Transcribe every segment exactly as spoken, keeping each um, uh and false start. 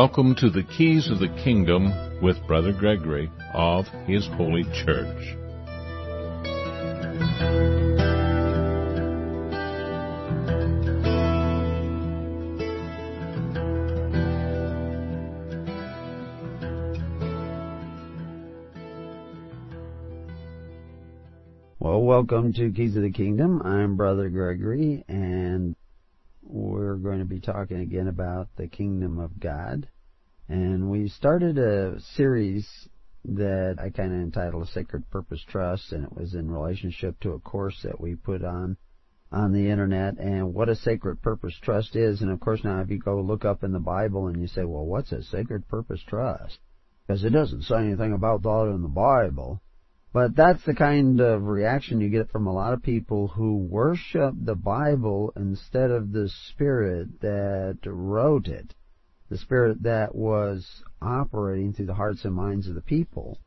Welcome to the Keys of the Kingdom with Brother Gregory of His Holy Church. Well, welcome to Keys of the Kingdom. I'm Brother Gregory, and we're going to be talking again about the Kingdom of God. And we started a series that I kind of entitled Sacred Purpose Trust, and it was in relationship to a course that we put on on the internet, and what a Sacred Purpose Trust is. And of course now if you go look up in the Bible and you say, well, what's a Sacred Purpose Trust? Because it doesn't say anything about that in the Bible. But that's the kind of reaction you get from a lot of people who worship the Bible instead of the Spirit that wrote it, the Spirit that was operating through the hearts and minds of the people,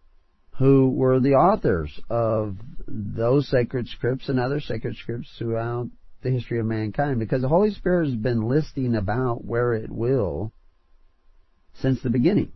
who were the authors of those sacred scripts and other sacred scripts throughout the history of mankind. Because the Holy Spirit has been listing about where it will since the beginning.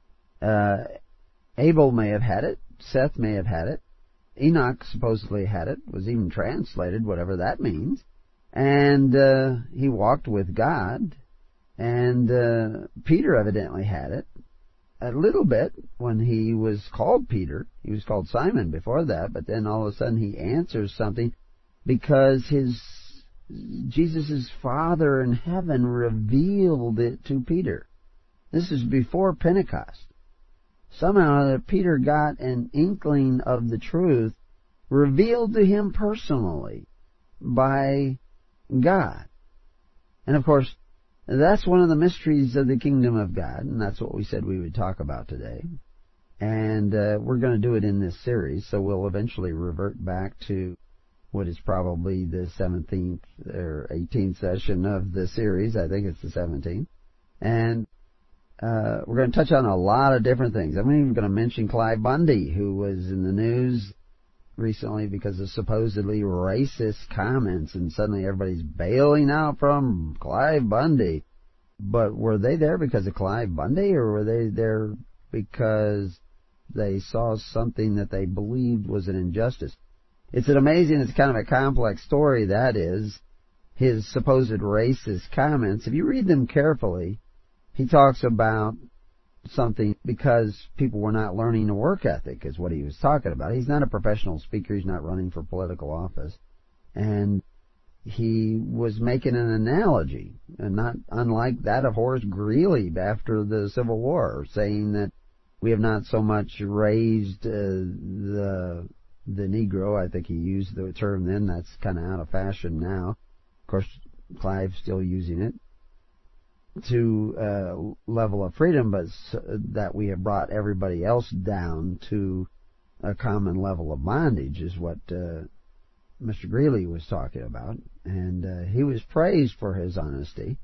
Uh, Abel may have had it. Seth may have had it. Enoch supposedly had it, was even translated, whatever that means. And uh, he walked with God. And uh, Peter evidently had it a little bit when he was called Peter. He was called Simon before that, but then all of a sudden he answers something because his Jesus' Father in heaven revealed it to Peter. This is before Pentecost. Somehow Peter got an inkling of the truth revealed to him personally by God. And of course, that's one of the mysteries of the Kingdom of God, and that's what we said we would talk about today. And uh, we're going to do it in this series, so we'll eventually revert back to what is probably the seventeenth or eighteenth session of the series. I think it's the seventeenth. And Uh, we're going to touch on a lot of different things. I'm even going to mention Clive Bundy, who was in the news recently because of supposedly racist comments, and suddenly everybody's bailing out from Clive Bundy. But were they there because of Clive Bundy, or were they there because they saw something that they believed was an injustice? It's an amazing, it's kind of a complex story, that is, his supposed racist comments. If you read them carefully, he talks about something because people were not learning the work ethic is what he was talking about. He's not a professional speaker. He's not running for political office. And he was making an analogy, and not unlike that of Horace Greeley after the Civil War, saying that we have not so much raised uh, the the Negro. I think he used the term then. That's kind of out of fashion now. Of course, Clive's still using it. To a uh, level of freedom, but that we have brought everybody else down to a common level of bondage is what uh, Mister Greeley was talking about. And uh, he was praised for his honesty.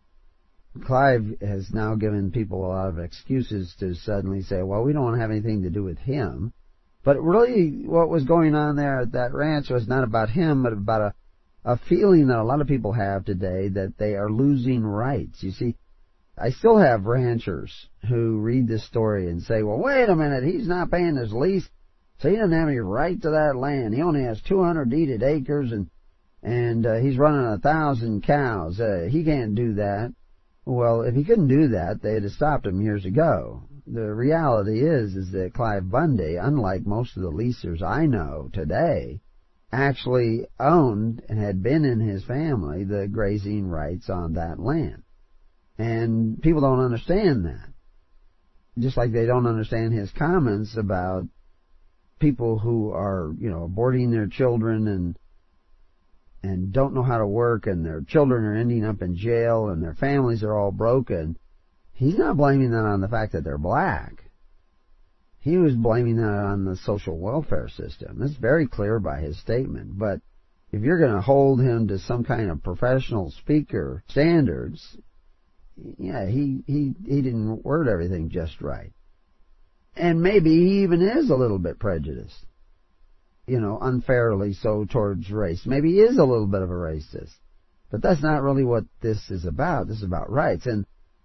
Clive has now given people a lot of excuses to suddenly say, well, we don't want to have anything to do with him. But really what was going on there at that ranch was not about him, but about a A feeling that a lot of people have today that they are losing rights. You see, I still have ranchers who read this story and say, well, wait a minute, he's not paying his lease, so he doesn't have any right to that land. He only has two hundred deeded acres, and and uh, he's running a thousand cows. Uh, he can't do that. Well, if he couldn't do that, they'd have stopped him years ago. The reality is, is that Clive Bundy, unlike most of the leasers I know today, actually owned and had been in his family the grazing rights on that land. And people don't understand that. Just like they don't understand his comments about people who are, you know, aborting their children and and don't know how to work, and their children are ending up in jail and their families are all broken. He's not blaming that on the fact that they're black. He was blaming that on the social welfare system. That's very clear by his statement. But if you're going to hold him to some kind of professional speaker standards, yeah, he, he, he didn't word everything just right. And maybe he even is a little bit prejudiced, you know, unfairly so towards race. Maybe he is a little bit of a racist. But that's not really what this is about. This is about rights. And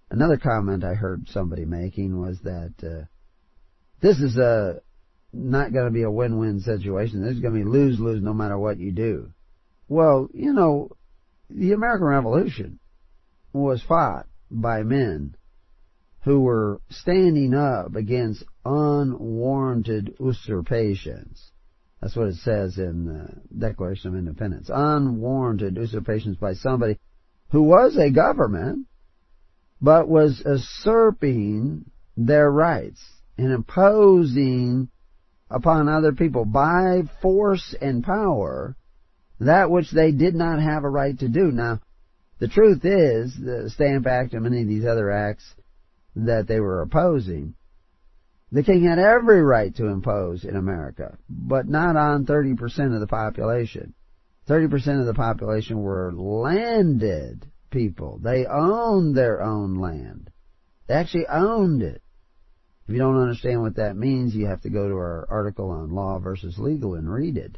Another comment I heard somebody making was that uh, this is a, not going to be a win-win situation. This is going to be lose-lose no matter what you do. Well, you know, the American Revolution was fought by men who were standing up against unwarranted usurpations. That's what it says in the Declaration of Independence. Unwarranted usurpations by somebody who was a government, but was usurping their rights and imposing upon other people by force and power that which they did not have a right to do. Now, the truth is, the Stamp Act and many of these other acts that they were opposing, the king had every right to impose in America, but not on thirty percent of the population. thirty percent of the population were landed people. They owned their own land. They actually owned it. If you don't understand what that means, you have to go to our article on law versus legal and read it.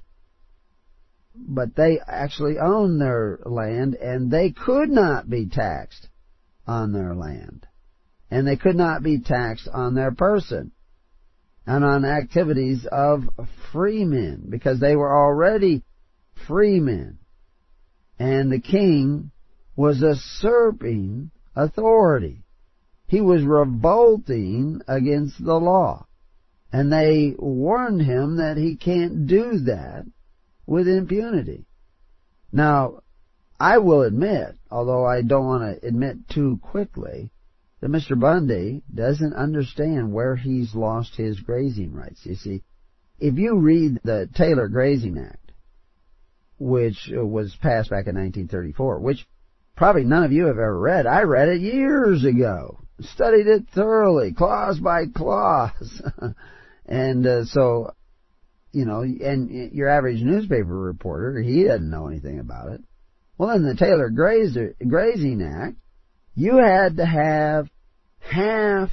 But they actually owned their land, and they could not be taxed on their land. And they could not be taxed on their person and on activities of freemen, because they were already freemen. And the king was usurping authority. He was revolting against the law. And they warned him that he can't do that with impunity. Now, I will admit, although I don't want to admit too quickly, that Mister Bundy doesn't understand where he's lost his grazing rights. You see, if you read the Taylor Grazing Act, which was passed back in nineteen thirty-four, which probably none of you have ever read. I read it years ago, studied it thoroughly, clause by clause. and uh, so, you know, and your average newspaper reporter, he doesn't know anything about it. Well, in the Taylor Grazer, Grazing Act, you had to have half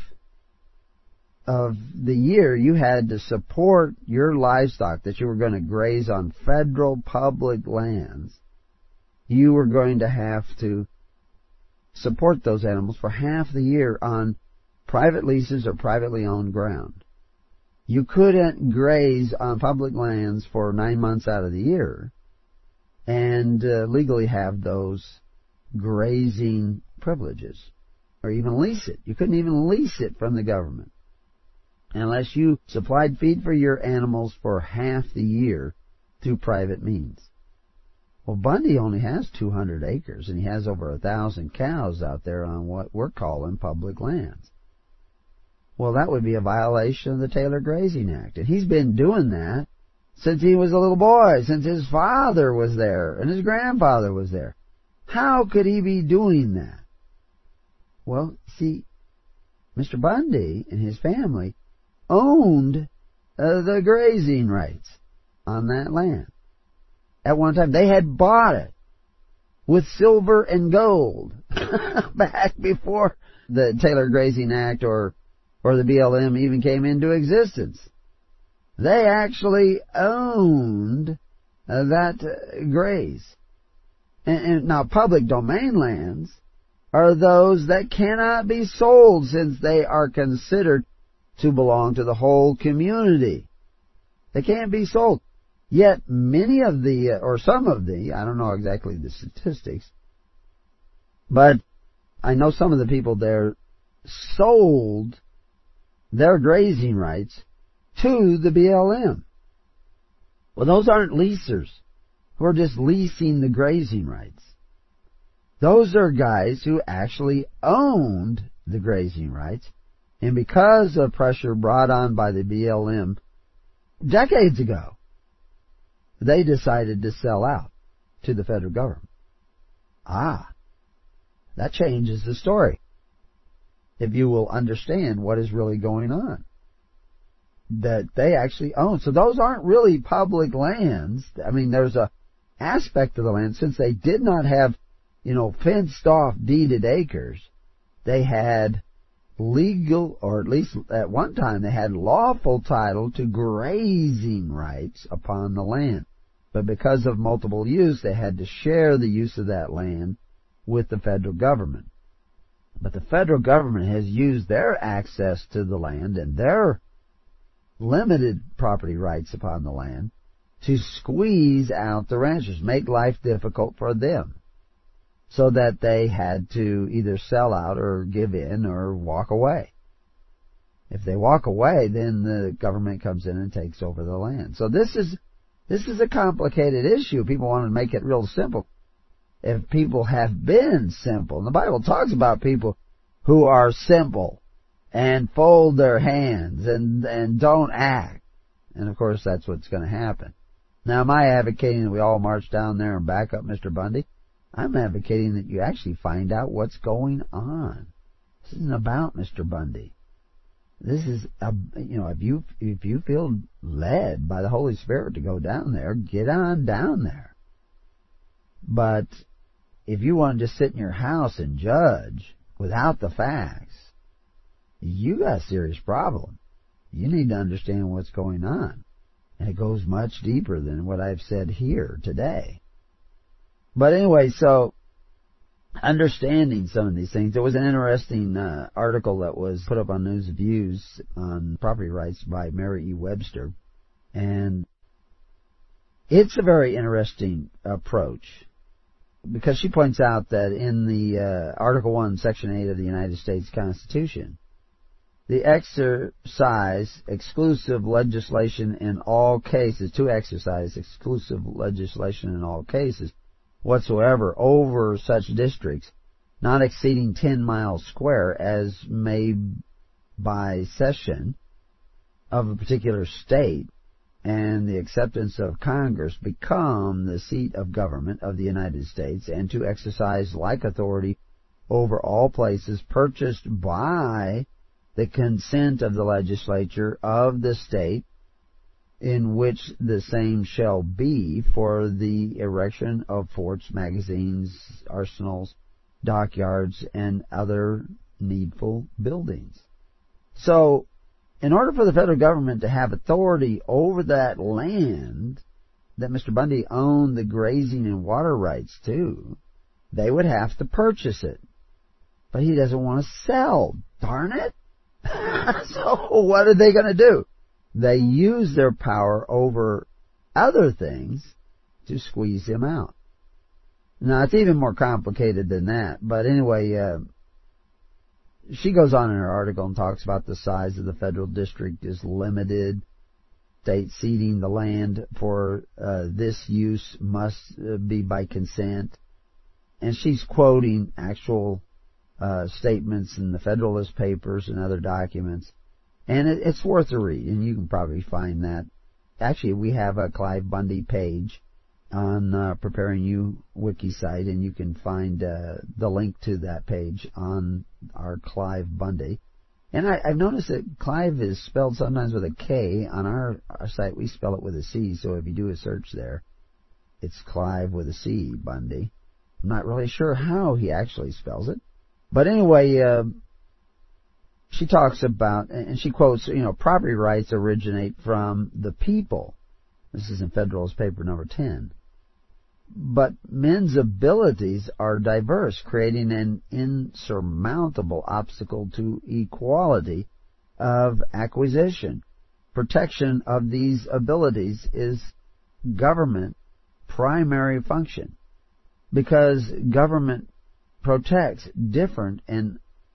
of the year, you had to support your livestock that you were going to graze on federal public lands. You were going to have to support those animals for half the year on private leases or privately owned ground. You couldn't graze on public lands for nine months out of the year and uh, legally have those grazing privileges, or even lease it. You couldn't even lease it from the government unless you supplied feed for your animals for half the year through private means. Well, Bundy only has two hundred acres, and he has over a thousand cows out there on what we're calling public lands. Well, that would be a violation of the Taylor Grazing Act, and he's been doing that since he was a little boy, since his father was there and his grandfather was there. How could he be doing that? Well, see, Mister Bundy and his family owned uh, the grazing rights on that land. At one time, they had bought it with silver and gold back before the Taylor Grazing Act or or the B L M even came into existence. They actually owned uh, that uh, graze. And, and now, public domain lands are those that cannot be sold, since they are considered to belong to the whole community. They can't be sold. Yet many of the, or some of the, I don't know exactly the statistics, but I know some of the people there sold their grazing rights to the B L M. Well, those aren't leasers who are just leasing the grazing rights. Those are guys who actually owned the grazing rights, and because of pressure brought on by the B L M decades ago, they decided to sell out to the federal government. Ah, that changes the story, if you will understand what is really going on. That they actually own. So those aren't really public lands. I mean, there's a aspect of the land, since they did not have, you know, fenced off deeded acres, they had legal, or at least at one time they had lawful title to grazing rights upon the land. But because of multiple use, they had to share the use of that land with the federal government. But the federal government has used their access to the land and their limited property rights upon the land to squeeze out the ranchers, make life difficult for them, so that they had to either sell out or give in or walk away. If they walk away, then the government comes in and takes over the land. So this is this is a complicated issue. People want to make it real simple. If people have been simple, and the Bible talks about people who are simple and fold their hands and and don't act, and of course that's what's going to happen. Now, am I advocating that we all march down there and back up Mister Bundy? I'm advocating that you actually find out what's going on. This isn't about Mister Bundy. This is, a, you know, if you if you feel led by the Holy Spirit to go down there, get on down there. But if you want to just sit in your house and judge without the facts, you got a serious problem. You need to understand what's going on. And it goes much deeper than what I've said here today. But anyway, so understanding some of these things. There was an interesting uh, article that was put up on News Views on property rights by Mary E. Webster. And it's a very interesting approach, because she points out that in the uh, Article one, Section eight of the United States Constitution, the exercise exclusive legislation in all cases, to exercise exclusive legislation in all cases whatsoever over such districts not exceeding ten miles square as may by cession of a particular state and the acceptance of Congress become the seat of government of the United States, and to exercise like authority over all places purchased by the consent of the legislature of the state in which the same shall be for the erection of forts, magazines, arsenals, dockyards, and other needful buildings. So, in order for the federal government to have authority over that land that Mister Bundy owned the grazing and water rights to, they would have to purchase it. But he doesn't want to sell, darn it! So what are they going to do? They use their power over other things to squeeze him out. Now, it's even more complicated than that. But anyway, uh, she goes on in her article and talks about the size of the federal district is limited. State ceding the land for uh, this use must uh, be by consent. And she's quoting actual uh, statements in the Federalist Papers and other documents. And it, it's worth a read, and you can probably find that. Actually, we have a Clive Bundy page on uh, Preparing You wiki site, and you can find uh, the link to that page on our Clive Bundy. And I, I've noticed that Clive is spelled sometimes with a K. On our, our site, we spell it with a C, so if you do a search there, it's Clive with a C, Bundy. I'm not really sure how he actually spells it. But anyway, uh, she talks about, and she quotes, you know, property rights originate from the people. This is in Federalist Paper number ten. But men's abilities are diverse, creating an insurmountable obstacle to equality of acquisition. Protection of these abilities is government primary function, because government protects different and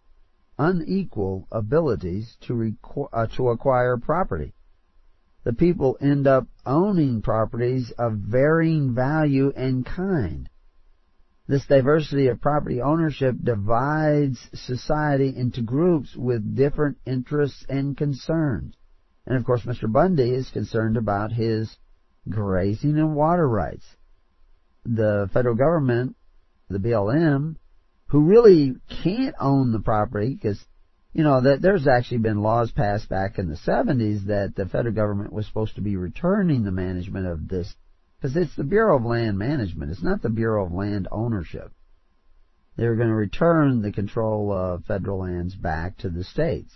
unequal abilities to requ- uh, to acquire property. The people end up owning properties of varying value and kind. This diversity of property ownership divides society into groups with different interests and concerns. And of course, Mister Bundy is concerned about his grazing and water rights. The federal government, the B L M, who really can't own the property, because, you know, that there's actually been laws passed back in the seventies that the federal government was supposed to be returning the management of this, because it's the Bureau of Land Management. It's not the Bureau of Land Ownership. They were going to return the control of federal lands back to the states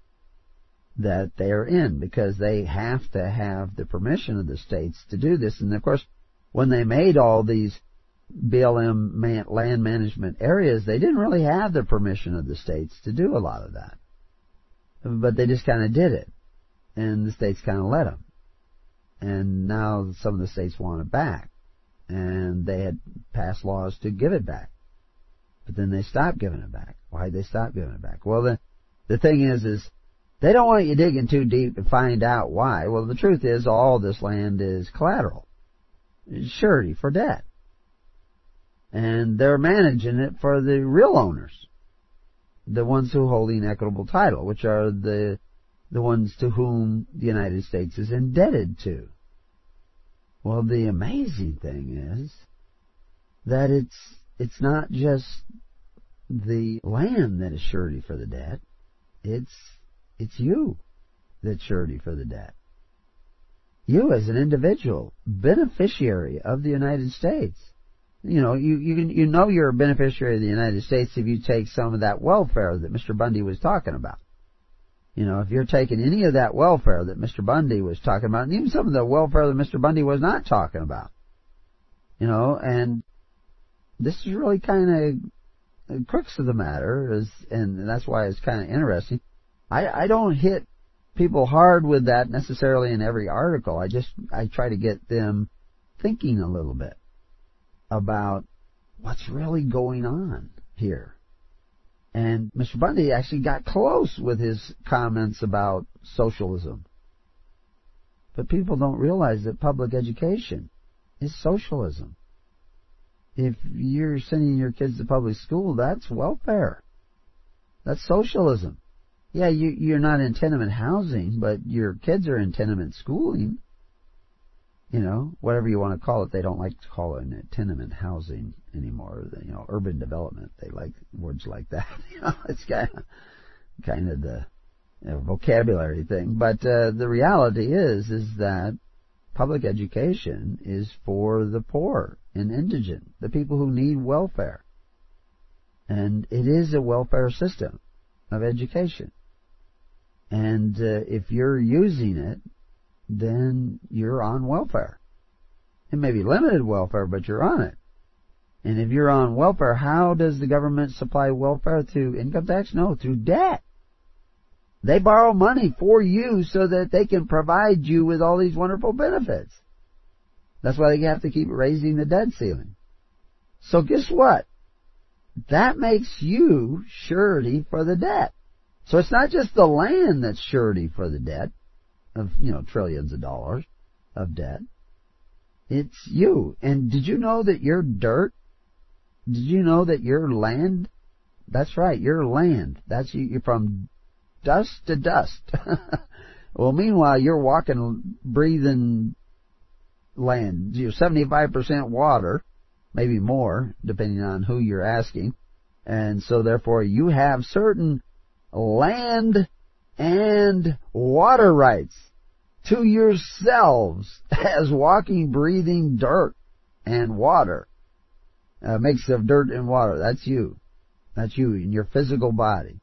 that they are in, because they have to have the permission of the states to do this. And of course, when they made all these B L M man, land management areas, they didn't really have the permission of the states to do a lot of that. But they just kind of did it. And the states kind of let them. And now some of the states want it back. And they had passed laws to give it back. But then they stopped giving it back. Why'd they stop giving it back? Well, the, the thing is, is they don't want you digging too deep to find out why. Well, the truth is all this land is collateral. It's surety for debt. And they're managing it for the real owners. The ones who hold the inequitable title, which are the the ones to whom the United States is indebted to. Well, the amazing thing is that it's it's not just the land that is surety for the debt. It's it's you that's surety for the debt. You as an individual, beneficiary of the United States. You know, you, you you know you're a beneficiary of the United States if you take some of that welfare that Mister Bundy was talking about. You know, if you're taking any of that welfare that Mister Bundy was talking about, and even some of the welfare that Mister Bundy was not talking about. You know, and this is really kind of the crux of the matter, is, and that's why it's kind of interesting. I, I don't hit people hard with that necessarily in every article. I just, I try to get them thinking a little bit about what's really going on here. And Mister Bundy actually got close with his comments about socialism. But people don't realize that public education is socialism. If you're sending your kids to public school, that's welfare. That's socialism. Yeah, you, you're not in tenement housing, but your kids are in tenement schooling. You know, whatever you want to call it. They don't like to call it tenement housing anymore. You know, urban development. They like words like that. You know, it's kind of, kind of the you know, vocabulary thing. But uh, the reality is, is that public education is for the poor and indigent, the people who need welfare. And it is a welfare system of education. And uh, if you're using it, then you're on welfare. It may be limited welfare, but you're on it. And if you're on welfare, how does the government supply welfare? Through income tax? No, through debt. They borrow money for you so that they can provide you with all these wonderful benefits. That's why they have to keep raising the debt ceiling. So guess what? That makes you surety for the debt. So it's not just the land that's surety for the debt of, you know, trillions of dollars of debt. It's you. And did you know that your dirt, did you know that your land, that's right, your land, that's you, you're from dust to dust. Well, meanwhile, you're walking, breathing land. You're seventy-five percent water, maybe more, depending on who you're asking. And so therefore you have certain land and water rights to yourselves as walking, breathing dirt and water. A mix of dirt and water. That's you. That's you in your physical body.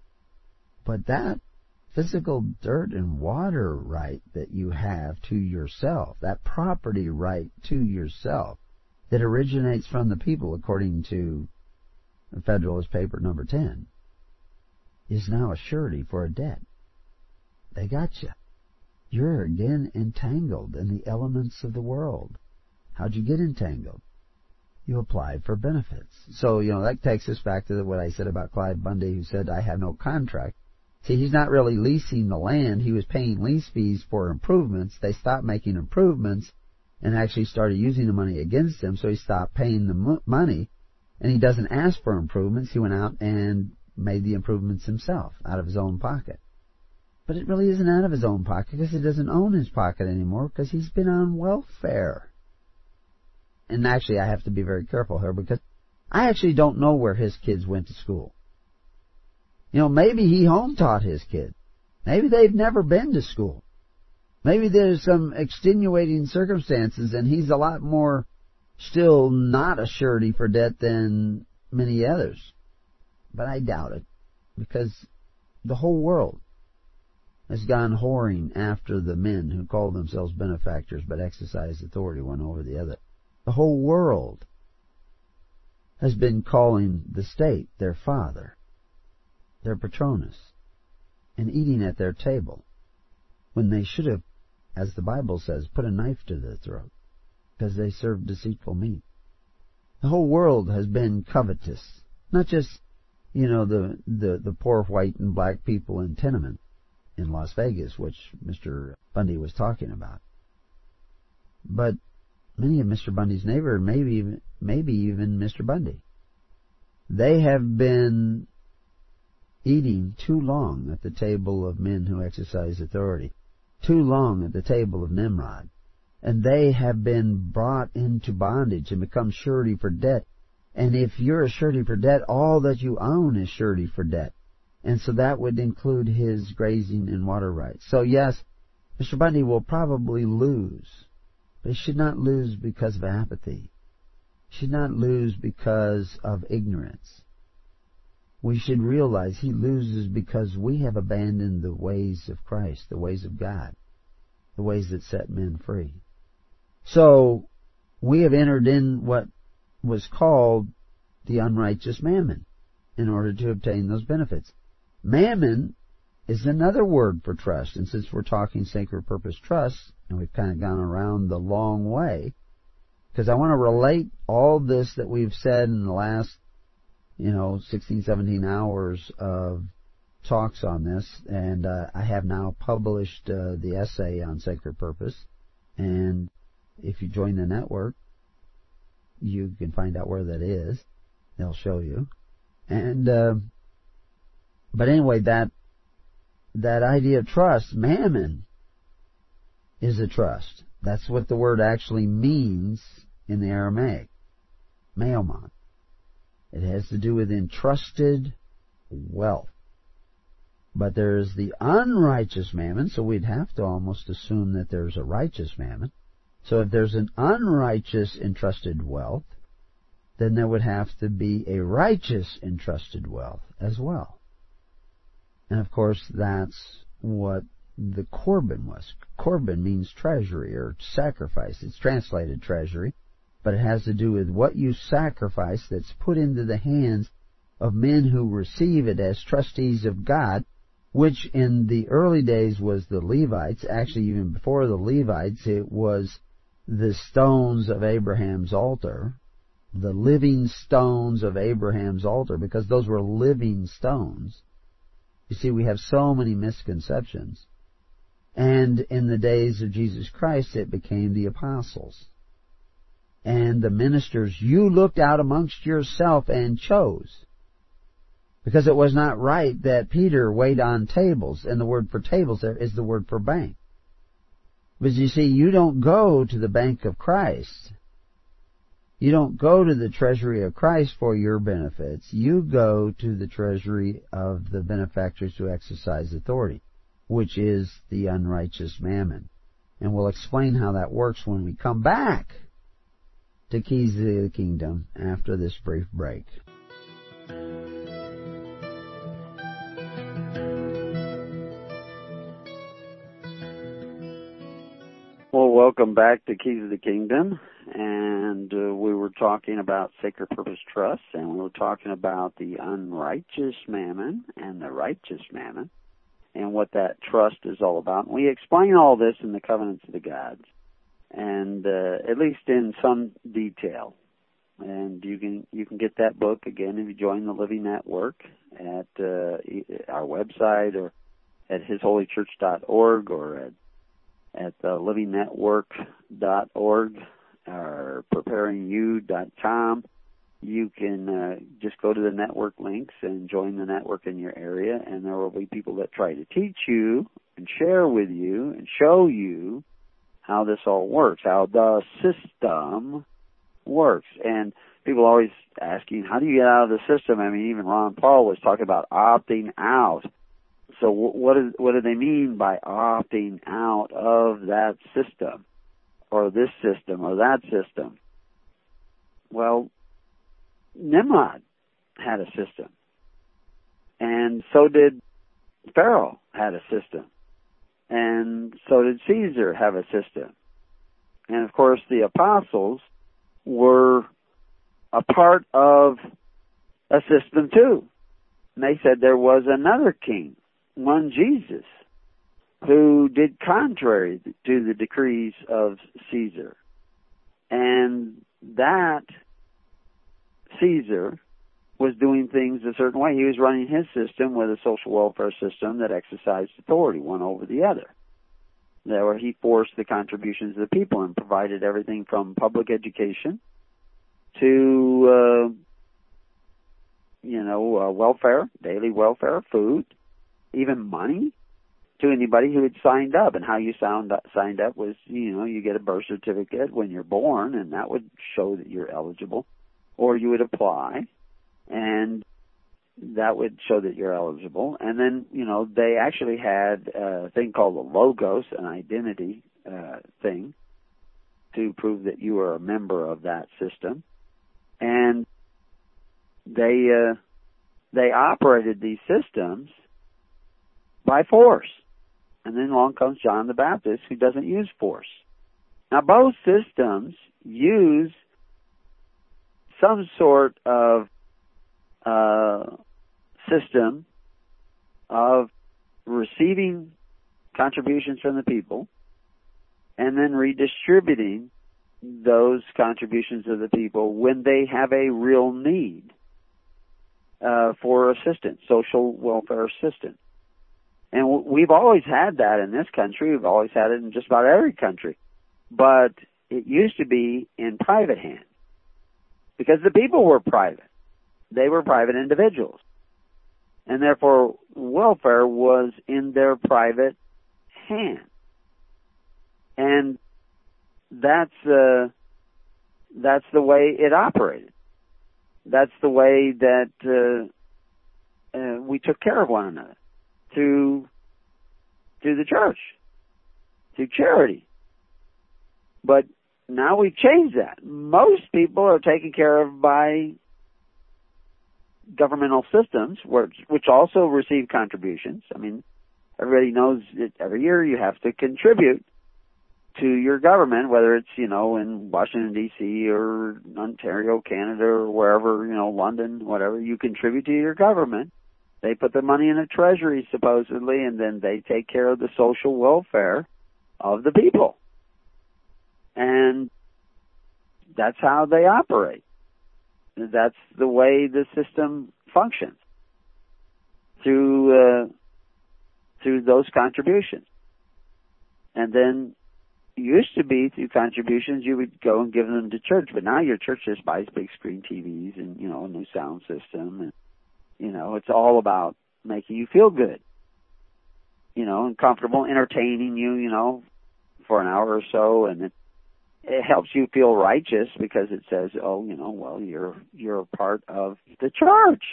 But that physical dirt and water right that you have to yourself, that property right to yourself, that originates from the people according to Federalist Paper number ten, is now a surety for a debt. They got you. You're again entangled in the elements of the world. How'd you get entangled? You applied for benefits. So, you know, that takes us back to what I said about Clyde Bundy, who said, I have no contract. See, he's not really leasing the land. He was paying lease fees for improvements. They stopped making improvements and actually started using the money against him, so he stopped paying the mo- money. And he doesn't ask for improvements. He went out and made the improvements himself out of his own pocket. But it really isn't out of his own pocket because he doesn't own his pocket anymore because he's been on welfare. And actually, I have to be very careful here because I actually don't know where his kids went to school. You know, maybe he home taught his kids. Maybe they've never been to school. Maybe there's some extenuating circumstances and he's a lot more still not a surety for debt than many others. But I doubt it because the whole world has gone whoring after the men who call themselves benefactors but exercise authority one over the other. The whole world has been calling the state their father, their patronus, and eating at their table, when they should have, as the Bible says, put a knife to their throat, because they served deceitful meat. The whole world has been covetous, not just, you know, the, the, the poor white and black people in tenement in Las Vegas, which Mister Bundy was talking about, but many of Mister Bundy's neighbors, maybe even, maybe even Mister Bundy. They have been eating too long at the table of men who exercise authority, too long at the table of Nimrod, and they have been brought into bondage and become surety for debt. And if you're a surety for debt, all that you own is surety for debt. And so that would include his grazing and water rights. So yes, Mister Bundy will probably lose, but he should not lose because of apathy. He should not lose because of ignorance. We should realize he loses because we have abandoned the ways of Christ, the ways of God, the ways that set men free. So we have entered in what was called the unrighteous mammon in order to obtain those benefits. Mammon is another word for trust, and since we're talking sacred purpose trust, and we've kind of gone around the long way, because I want to relate all this that we've said in the last, you know, sixteen, seventeen hours of talks on this, and uh, I have now published uh, the essay on sacred purpose, and if you join the network, you can find out where that is. They'll show you. And, uh, but anyway, that, that idea of trust, mammon, is a trust. That's what the word actually means in the Aramaic. Maomon. It has to do with entrusted wealth. But there's the unrighteous mammon, so we'd have to almost assume that there's a righteous mammon. So if there's an unrighteous entrusted wealth, then there would have to be a righteous entrusted wealth as well. And of course, that's what the Corban was. Corban means treasury or sacrifice. It's translated treasury, but it has to do with what you sacrifice that's put into the hands of men who receive it as trustees of God, which in the early days was the Levites. Actually, even before the Levites, it was the stones of Abraham's altar, the living stones of Abraham's altar, because those were living stones. You see, we have so many misconceptions. And in the days of Jesus Christ, it became the apostles. And the ministers you looked out amongst yourself and chose. Because it was not right that Peter weighed on tables, and the word for tables there is the word for bank. But you see, you don't go to the bank of Christ. You don't go to the treasury of Christ for your benefits. You go to the treasury of the benefactors who exercise authority, which is the unrighteous mammon. And we'll explain how that works when we come back to Keys to the Kingdom after this brief break. Well, welcome back to Keys of the Kingdom, and uh, we were talking about Sacred Purpose Trust, and we were talking about the unrighteous mammon and the righteous mammon, and what that trust is all about. And we explain all this in the Covenants of the Gods, and uh, at least in some detail. And you can you can get that book again if you join the Living Network at uh, our website or at his holy church dot org or at at uh, living network dot org or preparing you dot com. You can uh, just go to the network links and join the network in your area, and there will be people that try to teach you and share with you and show you how this all works, how the system works. And people always asking, how do you get out of the system? I mean, even Ron Paul was talking about opting out. So what is, what do they mean by opting out of that system or this system or that system? Well, Nimrod had a system, and so did Pharaoh had a system, and so did Caesar have a system. And of course, the apostles were a part of a system too. And they said there was another king, one Jesus, who did contrary to the decrees of Caesar. And that Caesar was doing things a certain way. He was running his system with a social welfare system that exercised authority one over the other. There where he forced the contributions of the people and provided everything from public education to, uh, you know, uh, welfare, daily welfare, food, even money to anybody who had signed up. And how you sound, signed up was, you know, you get a birth certificate when you're born, and that would show that you're eligible. Or you would apply, and that would show that you're eligible. And then, you know, they actually had a thing called the logos, an identity uh, thing, to prove that you were a member of that system. And they uh, they operated these systems by force. And then along comes John the Baptist, who doesn't use force. Now, both systems use some sort of uh, system of receiving contributions from the people and then redistributing those contributions of the people when they have a real need uh, for assistance, social welfare assistance. And w- we've always had that in this country. We've always had it in just about every country. But it used to be in private hands because the people were private. They were private individuals. And therefore, welfare was in their private hands. And that's uh, that's the way it operated. That's the way that uh, uh, we took care of one another through through the church, through charity. But now we've changed that. Most people are taken care of by governmental systems, which, which also receive contributions. I mean, everybody knows that every year you have to contribute to your government, whether it's, you know, in Washington, D C or Ontario, Canada, or wherever, you know, London, whatever, you contribute to your government. They put the money in a treasury, supposedly, and then they take care of the social welfare of the people. And that's how they operate. That's the way the system functions, through uh, through those contributions. And then it used to be through contributions you would go and give them to church, but now your church just buys big screen T Vs and, you know, a new sound system, and, you know, it's all about making you feel good, you know, and comfortable, entertaining you, you know, for an hour or so, and it, it helps you feel righteous because it says, oh, you know, well, you're you're a part of the church.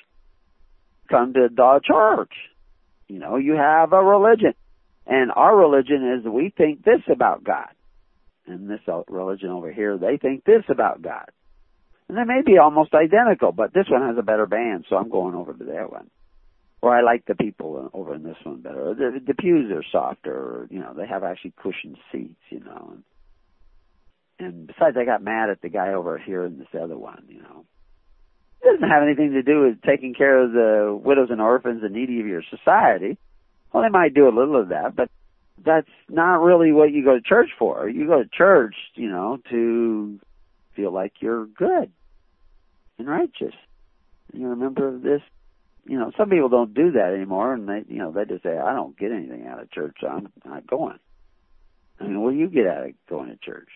Come to the church. You know, you have a religion. And our religion is we think this about God. And this religion over here, they think this about God. And they may be almost identical, but this one has a better band, so I'm going over to that one. Or I like the people over in this one better. The, the pews are softer, or, you know, they have actually cushioned seats, you know. And, and besides, I got mad at the guy over here in this other one, you know. It doesn't have anything to do with taking care of the widows and orphans and needy of your society. Well, they might do a little of that, but that's not really what you go to church for. You go to church, you know, to feel like you're good and righteous. And you're a member of this. You know, some people don't do that anymore, and they, you know, they just say, I don't get anything out of church, so I'm not going. I mean, what do you get out of going to church?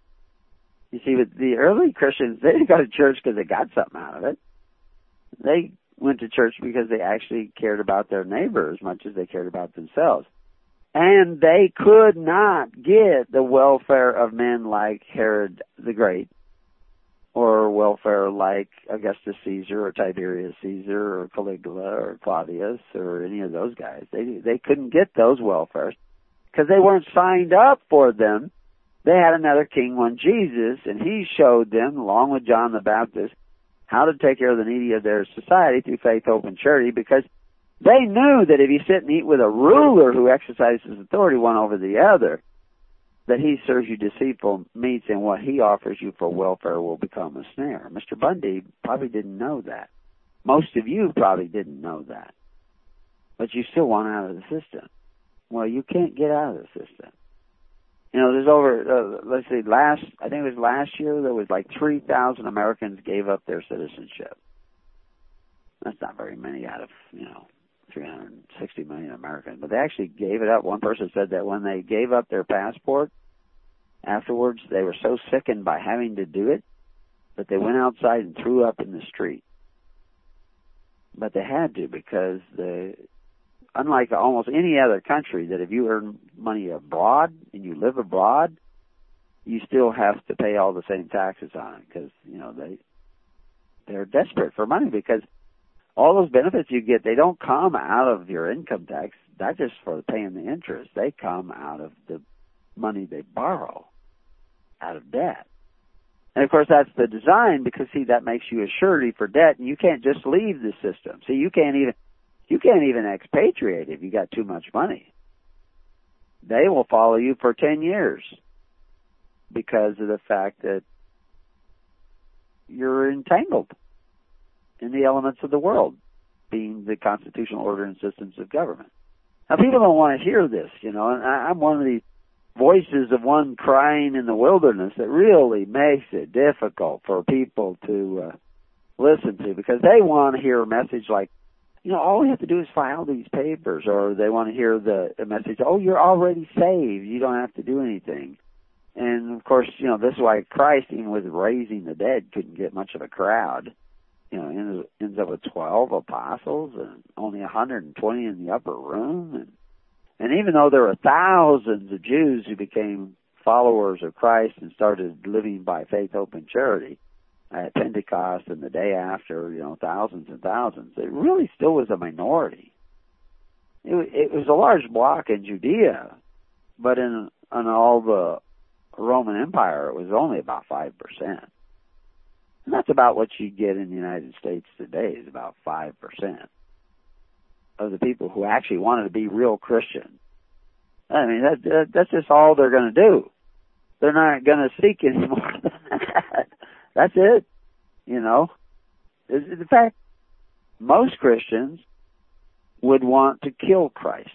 You see, with the early Christians, they didn't go to church because they got something out of it. They went to church because they actually cared about their neighbor as much as they cared about themselves. And they could not get the welfare of men like Herod the Great, or welfare like Augustus Caesar or Tiberius Caesar or Caligula or Claudius or any of those guys. They they couldn't get those welfares because they weren't signed up for them. They had another king, one Jesus, and he showed them, along with John the Baptist, how to take care of the needy of their society through faith, hope, and charity, because they knew that if you sit and eat with a ruler who exercises authority one over the other, that he serves you deceitful meats, and what he offers you for welfare will become a snare. Mister Bundy probably didn't know that. Most of you probably didn't know that. But you still want out of the system. Well, you can't get out of the system. You know, there's over, uh, let's see, last, I think it was last year, there was like three thousand Americans gave up their citizenship. That's not very many out of, you know, three hundred sixty million Americans. But they actually gave it up. One person said that when they gave up their passport, afterwards they were so sickened by having to do it that they went outside and threw up in the street. But they had to, because the, unlike almost any other country, that if you earn money abroad and you live abroad, you still have to pay all the same taxes on it, because, you know, they, they're desperate for money, because all those benefits you get, they don't come out of your income tax. That's just for paying the interest. They come out of the money they borrow, out of debt. And, of course, that's the design, because, see, that makes you a surety for debt, and you can't just leave the system. See, you can't even you can't even expatriate if you got too much money. They will follow you for ten years because of the fact that you're entangled in the elements of the world, being the constitutional order and systems of government. Now, people don't want to hear this, you know, and I'm one of these voices of one crying in the wilderness that really makes it difficult for people to uh, listen to, because they want to hear a message like, you know, all we have to do is file these papers, or they want to hear the, the message, oh, you're already saved, you don't have to do anything. And, of course, you know, this is why Christ, even with raising the dead, couldn't get much of a crowd. You know, ends, ends up with twelve apostles and only one hundred twenty in the upper room. And, and even though there were thousands of Jews who became followers of Christ and started living by faith, hope, and charity at Pentecost and the day after, you know, thousands and thousands, it really still was a minority. It, it was a large block in Judea, but in, in all the Roman Empire, it was only about five percent. And that's about what you get in the United States today, is about five percent of the people who actually wanted to be real Christian. I mean, that, that, that's just all they're going to do. They're not going to seek any more than that. That's it, you know. In fact, most Christians would want to kill Christ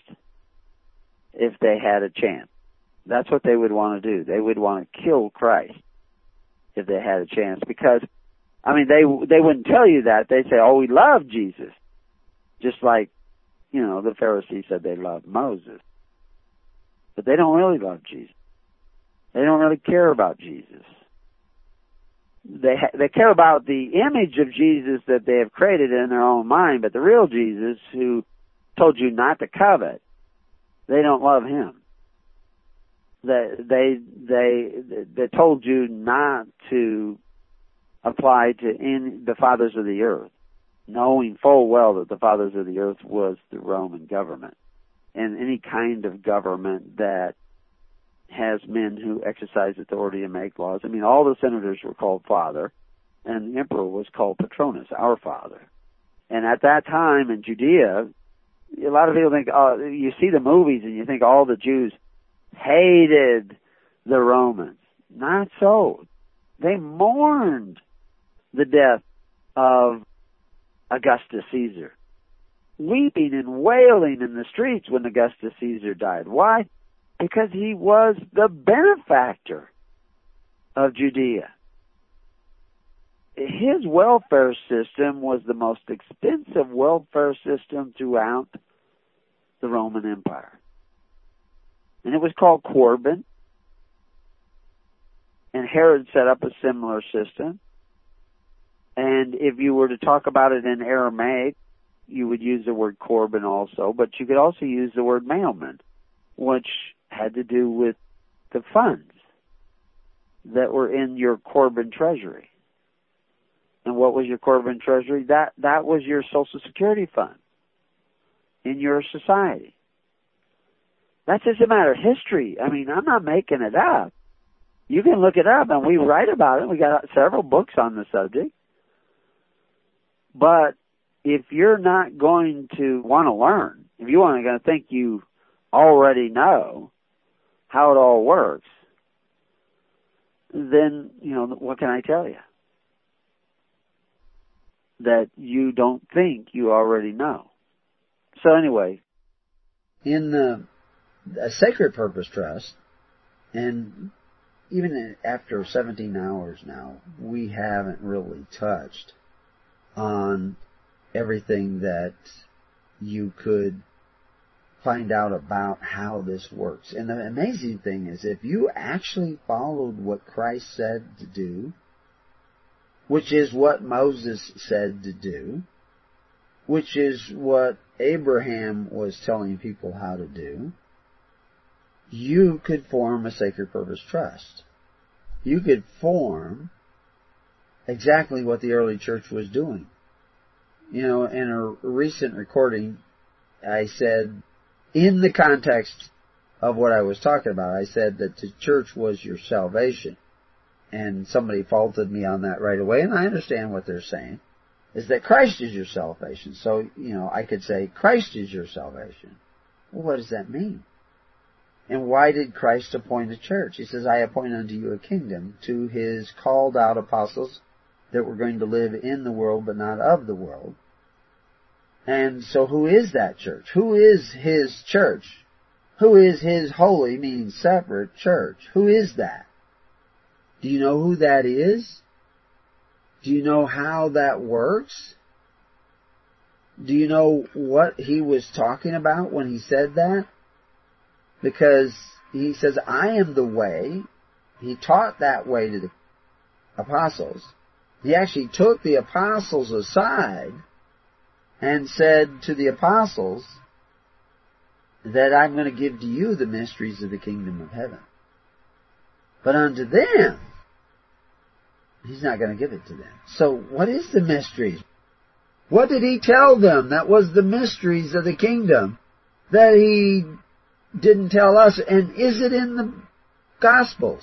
if they had a chance. That's what they would want to do. They would want to kill Christ if they had a chance, because, I mean, they they wouldn't tell you that. They'd say, oh, we love Jesus, just like, you know, the Pharisees said they loved Moses. But they don't really love Jesus. They don't really care about Jesus. They ha- they care about the image of Jesus that they have created in their own mind, but the real Jesus, who told you not to covet, they don't love him. They they they they told you not to apply to in the fathers of the earth, knowing full well that the fathers of the earth was the Roman government, and any kind of government that has men who exercise authority and make laws. I mean, all the senators were called father, and the emperor was called Patronus, our father. And at that time in Judea, a lot of people think, oh, you see the movies and you think all the Jews hated the Romans. Not so. They mourned the death of Augustus Caesar, weeping and wailing in the streets when Augustus Caesar died. Why? Because he was the benefactor of Judea. His welfare system was the most expensive welfare system throughout the Roman Empire. And it was called Corban. And Herod set up a similar system. And if you were to talk about it in Aramaic, you would use the word Corban also, but you could also use the word mailman, which had to do with the funds that were in your Corban treasury. And what was your Corban treasury? That that was your Social Security fund in your society. That's just a matter of history. I mean, I'm not making it up. You can look it up, and we write about it. We got several books on the subject. But if you're not going to want to learn, if you want to think you already know how it all works, then, you know, what can I tell you? That you don't think you already know. So anyway, in the a Sacred Purpose Trust, and even after seventeen hours now, we haven't really touched on everything that you could find out about how this works. And the amazing thing is, if you actually followed what Christ said to do, which is what Moses said to do, which is what Abraham was telling people how to do, you could form a Sacred Purpose Trust. You could form exactly what the early church was doing. You know, in a recent recording, I said, in the context of what I was talking about, I said that the church was your salvation. And somebody faulted me on that right away, and I understand what they're saying, is that Christ is your salvation. So, you know, I could say, Christ is your salvation. Well, what does that mean? And why did Christ appoint a church? He says, I appoint unto you a kingdom, to His called out apostles that were going to live in the world but not of the world. And so who is that church? Who is His church? Who is His holy, meaning separate, church? Who is that? Do you know who that is? Do you know how that works? Do you know what He was talking about when He said that? Because He says, I am the way. He taught that way to the apostles. He actually took the apostles aside and said to the apostles that I'm going to give to you the mysteries of the kingdom of heaven. But unto them, He's not going to give it to them. So what is the mysteries? What did He tell them that was the mysteries of the kingdom that He didn't tell us? And is it in the Gospels?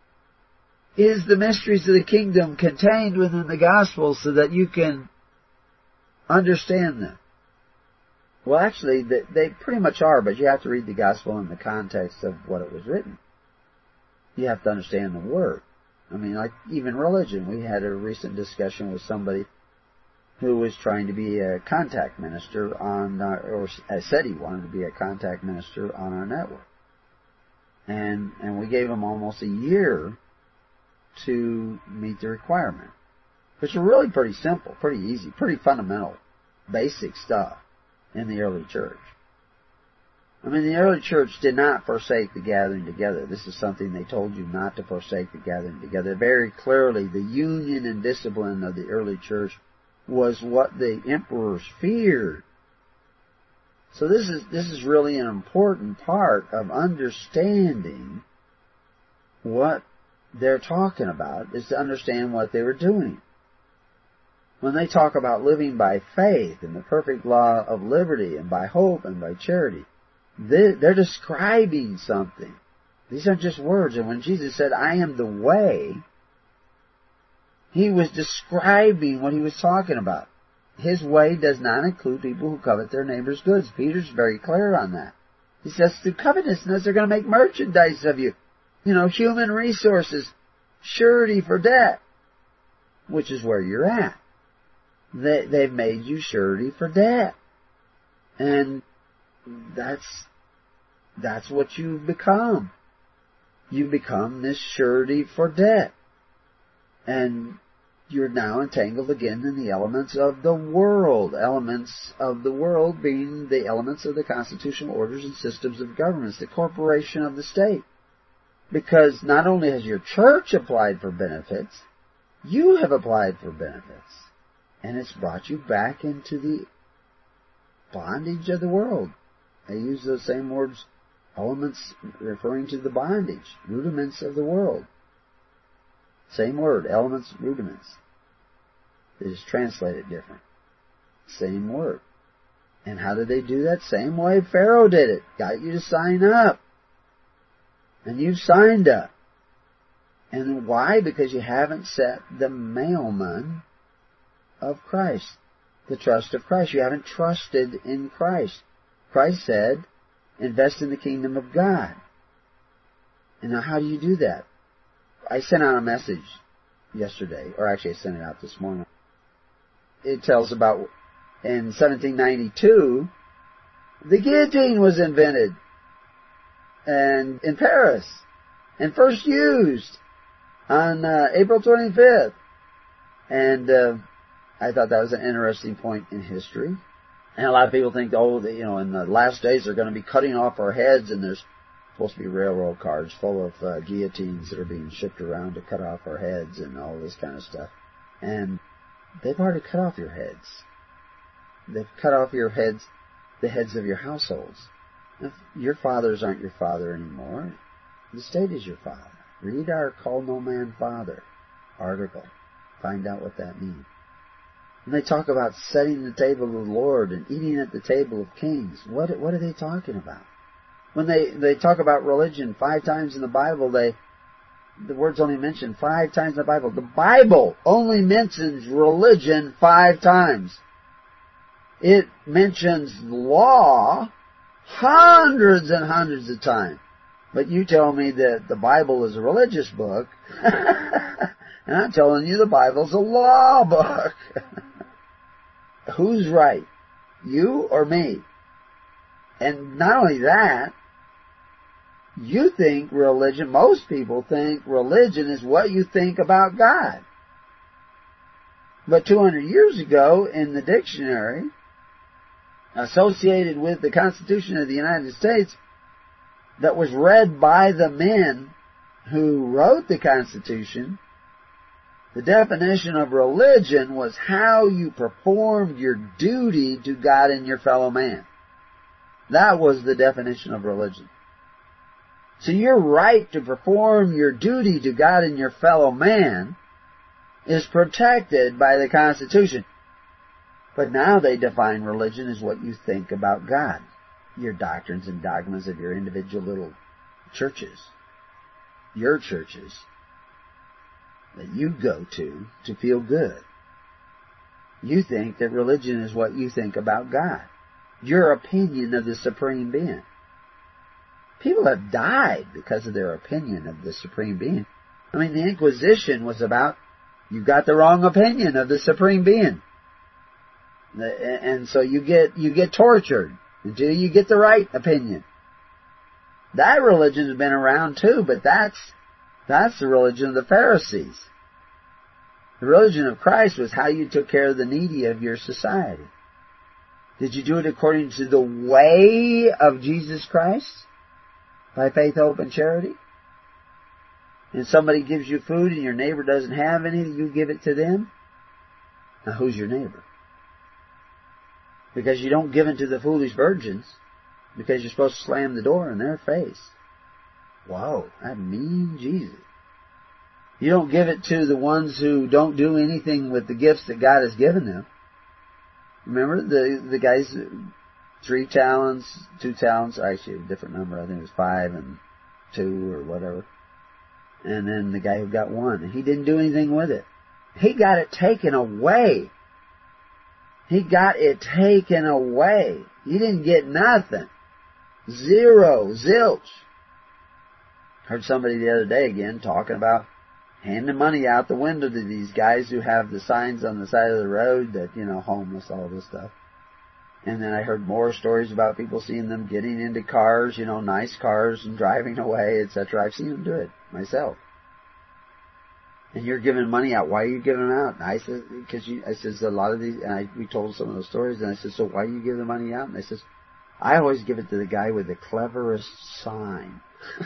Is the mysteries of the kingdom contained within the Gospels so that you can understand them? Well, actually, they pretty much are, but you have to read the Gospel in the context of what it was written. You have to understand the Word. I mean, like even religion. We had a recent discussion with somebody who was trying to be a contact minister on, our, or said he wanted to be a contact minister on our network. And, and we gave him almost a year to meet the requirement, which are really pretty simple, pretty easy, pretty fundamental, basic stuff in the early church. I mean, the early church did not forsake the gathering together. This is something they told you not to forsake the gathering together. Very clearly, the union and discipline of the early church was what the emperors feared. So this is, this is really an important part of understanding what they're talking about, is to understand what they were doing. When they talk about living by faith and the perfect law of liberty and by hope and by charity, they're describing something. These aren't just words. And when Jesus said, I am the way, He was describing what He was talking about. His way does not include people who covet their neighbor's goods. Peter's very clear on that. He says, through covetousness, they're going to make merchandise of you. You know, human resources, surety for debt, which is where you're at. They, they've made you surety for debt. And that's, that's what you've become. You become this surety for debt. And you're now entangled again in the elements of the world. Elements of the world being the elements of the constitutional orders and systems of governments, the corporation of the state. Because not only has your church applied for benefits, you have applied for benefits. And it's brought you back into the bondage of the world. They use those same words, elements referring to the bondage, rudiments of the world. Same word, elements, rudiments. They just translate it different. Same word. And how did they do that? Same way Pharaoh did it. Got you to sign up. And you've signed up. And why? Because you haven't set the mailman of Christ, the trust of Christ. You haven't trusted in Christ. Christ said, invest in the kingdom of God. And now how do you do that? I sent out a message yesterday, or actually I sent it out this morning. It tells about in seventeen ninety-two, the guillotine was invented and in Paris and first used on uh, April twenty-fifth. And uh, I thought that was an interesting point in history. And a lot of people think, oh, the, you know, in the last days they're going to be cutting off our heads, and there's supposed to be railroad cars full of uh, guillotines that are being shipped around to cut off our heads and all this kind of stuff. And they've already cut off your heads. They've cut off your heads, the heads of your households. If your fathers aren't your father anymore, the state is your father. Read our Call No Man Father article. Find out what that means. And they talk about setting the table of the Lord and eating at the table of kings. What, what are they talking about? When they, they talk about religion five times in the Bible, they the word's only mentioned five times in the Bible. The Bible only mentions religion five times. It mentions law hundreds and hundreds of times. But you tell me that the Bible is a religious book, and I'm telling you the Bible's a law book. Who's right? You or me? And not only that, you think religion, most people think religion is what you think about God. But two hundred years ago, in the dictionary, associated with the Constitution of the United States, that was read by the men who wrote the Constitution, the definition of religion was how you performed your duty to God and your fellow man. That was the definition of religion. So your right to perform your duty to God and your fellow man is protected by the Constitution. But now they define religion as what you think about God. Your doctrines and dogmas of your individual little churches. Your churches that you go to to feel good. You think that religion is what you think about God. Your opinion of the Supreme Being. People have died because of their opinion of the Supreme Being. I mean, the Inquisition was about, you got the wrong opinion of the Supreme Being. And so you get, you get tortured until you get the right opinion. That religion has been around too, but that's, that's the religion of the Pharisees. The religion of Christ was how you took care of the needy of your society. Did you do it according to the way of Jesus Christ? By faith, hope, and charity? And somebody gives you food and your neighbor doesn't have any, you give it to them? Now who's your neighbor? Because you don't give it to the foolish virgins, because you're supposed to slam the door in their face. Whoa, that mean Jesus. You don't give it to the ones who don't do anything with the gifts that God has given them. Remember the the guys, three talents, two talents, actually a different number, I think it was five and two or whatever. And then the guy who got one, and he didn't do anything with it. He got it taken away. He got it taken away. He didn't get nothing. Zero, zilch. Heard somebody the other day again talking about handing money out the window to these guys who have the signs on the side of the road that, you know, homeless, all this stuff. And then I heard more stories about people seeing them getting into cars, you know, nice cars, and driving away, et cetera. I've seen them do it myself. And you're giving money out. Why are you giving them out? And I said, because you, I says a lot of these, and I, we told some of those stories, and I said, so why do you give the money out? And I says, I always give it to the guy with the cleverest sign.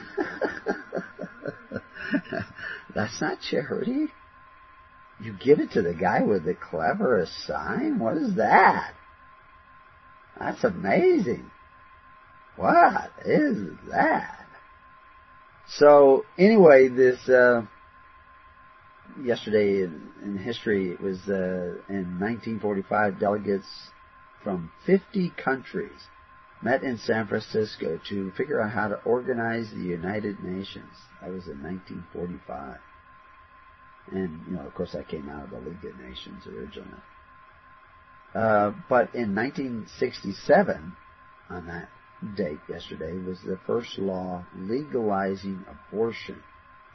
That's not charity. You give it to the guy with the cleverest sign? What is that? That's amazing. What is that? So, anyway, this, uh, yesterday in, in history, it was, uh, in nineteen forty-five, delegates from fifty countries met in San Francisco to figure out how to organize the United Nations. That was in nineteen forty-five. And, you know, of course that came out of the League of Nations originally. Uh, but in nineteen sixty-seven, on that date yesterday, was the first law legalizing abortion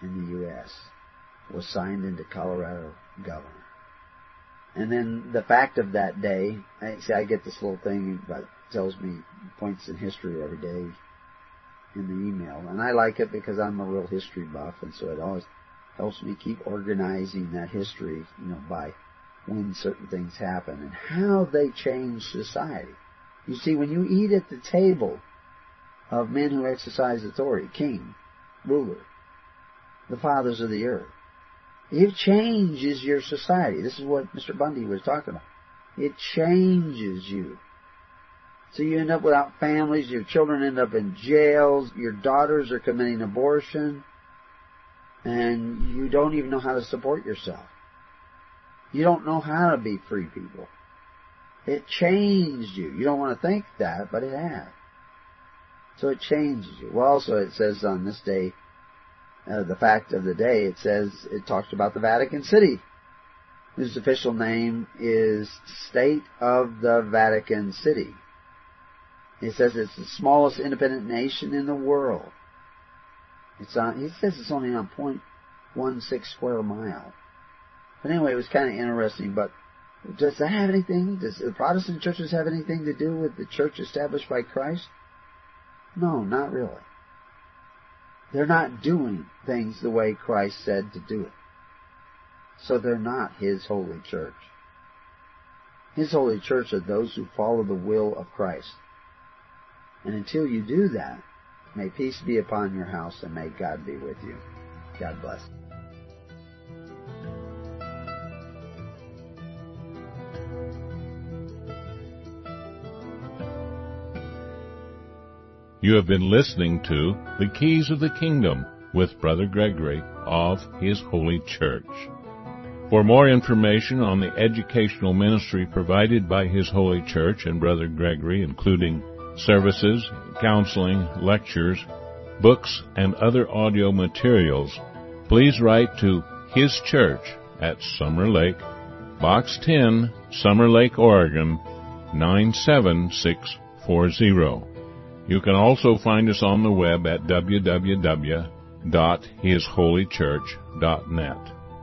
in the U S was signed into Colorado governor. And then the fact of that day, I see I get this little thing that tells me points in history every day in the email. And I like it because I'm a real history buff, and so it always helps me keep organizing that history, you know, by when certain things happen and how they change society. You see, when you eat at the table of men who exercise authority, king, ruler, the fathers of the earth, it changes your society. This is what Mister Bundy was talking about. It changes you. So you end up without families, your children end up in jails, your daughters are committing abortion, and you don't even know how to support yourself. You don't know how to be free people. It changed you. You don't want to think that, but it has. So it changes you. Well, also it says on this day, uh, the fact of the day, it says, it talks about the Vatican City, whose official name is State of the Vatican City. It says it's the smallest independent nation in the world. It's on, he says it's only on point one six square mile. But anyway, it was kind of interesting. But does that have anything? Does the Protestant churches have anything to do with the church established by Christ? No, not really. They're not doing things the way Christ said to do it. So they're not His holy church. His holy church are those who follow the will of Christ. And until you do that, may peace be upon your house and may God be with you. God bless. You have been listening to The Keys of the Kingdom with Brother Gregory of His Holy Church. For more information on the educational ministry provided by His Holy Church and Brother Gregory, including services, counseling, lectures, books, and other audio materials, please write to His Church at Summer Lake, Box ten, Summer Lake, Oregon, nine seven six four zero. You can also find us on the web at w w w dot his holy church dot net.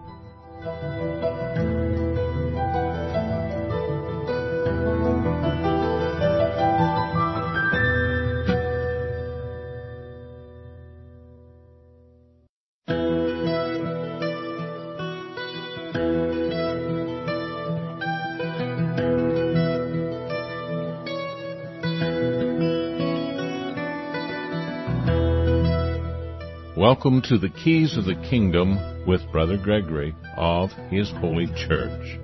Welcome to the Keys of the Kingdom with Brother Gregory of His Holy Church.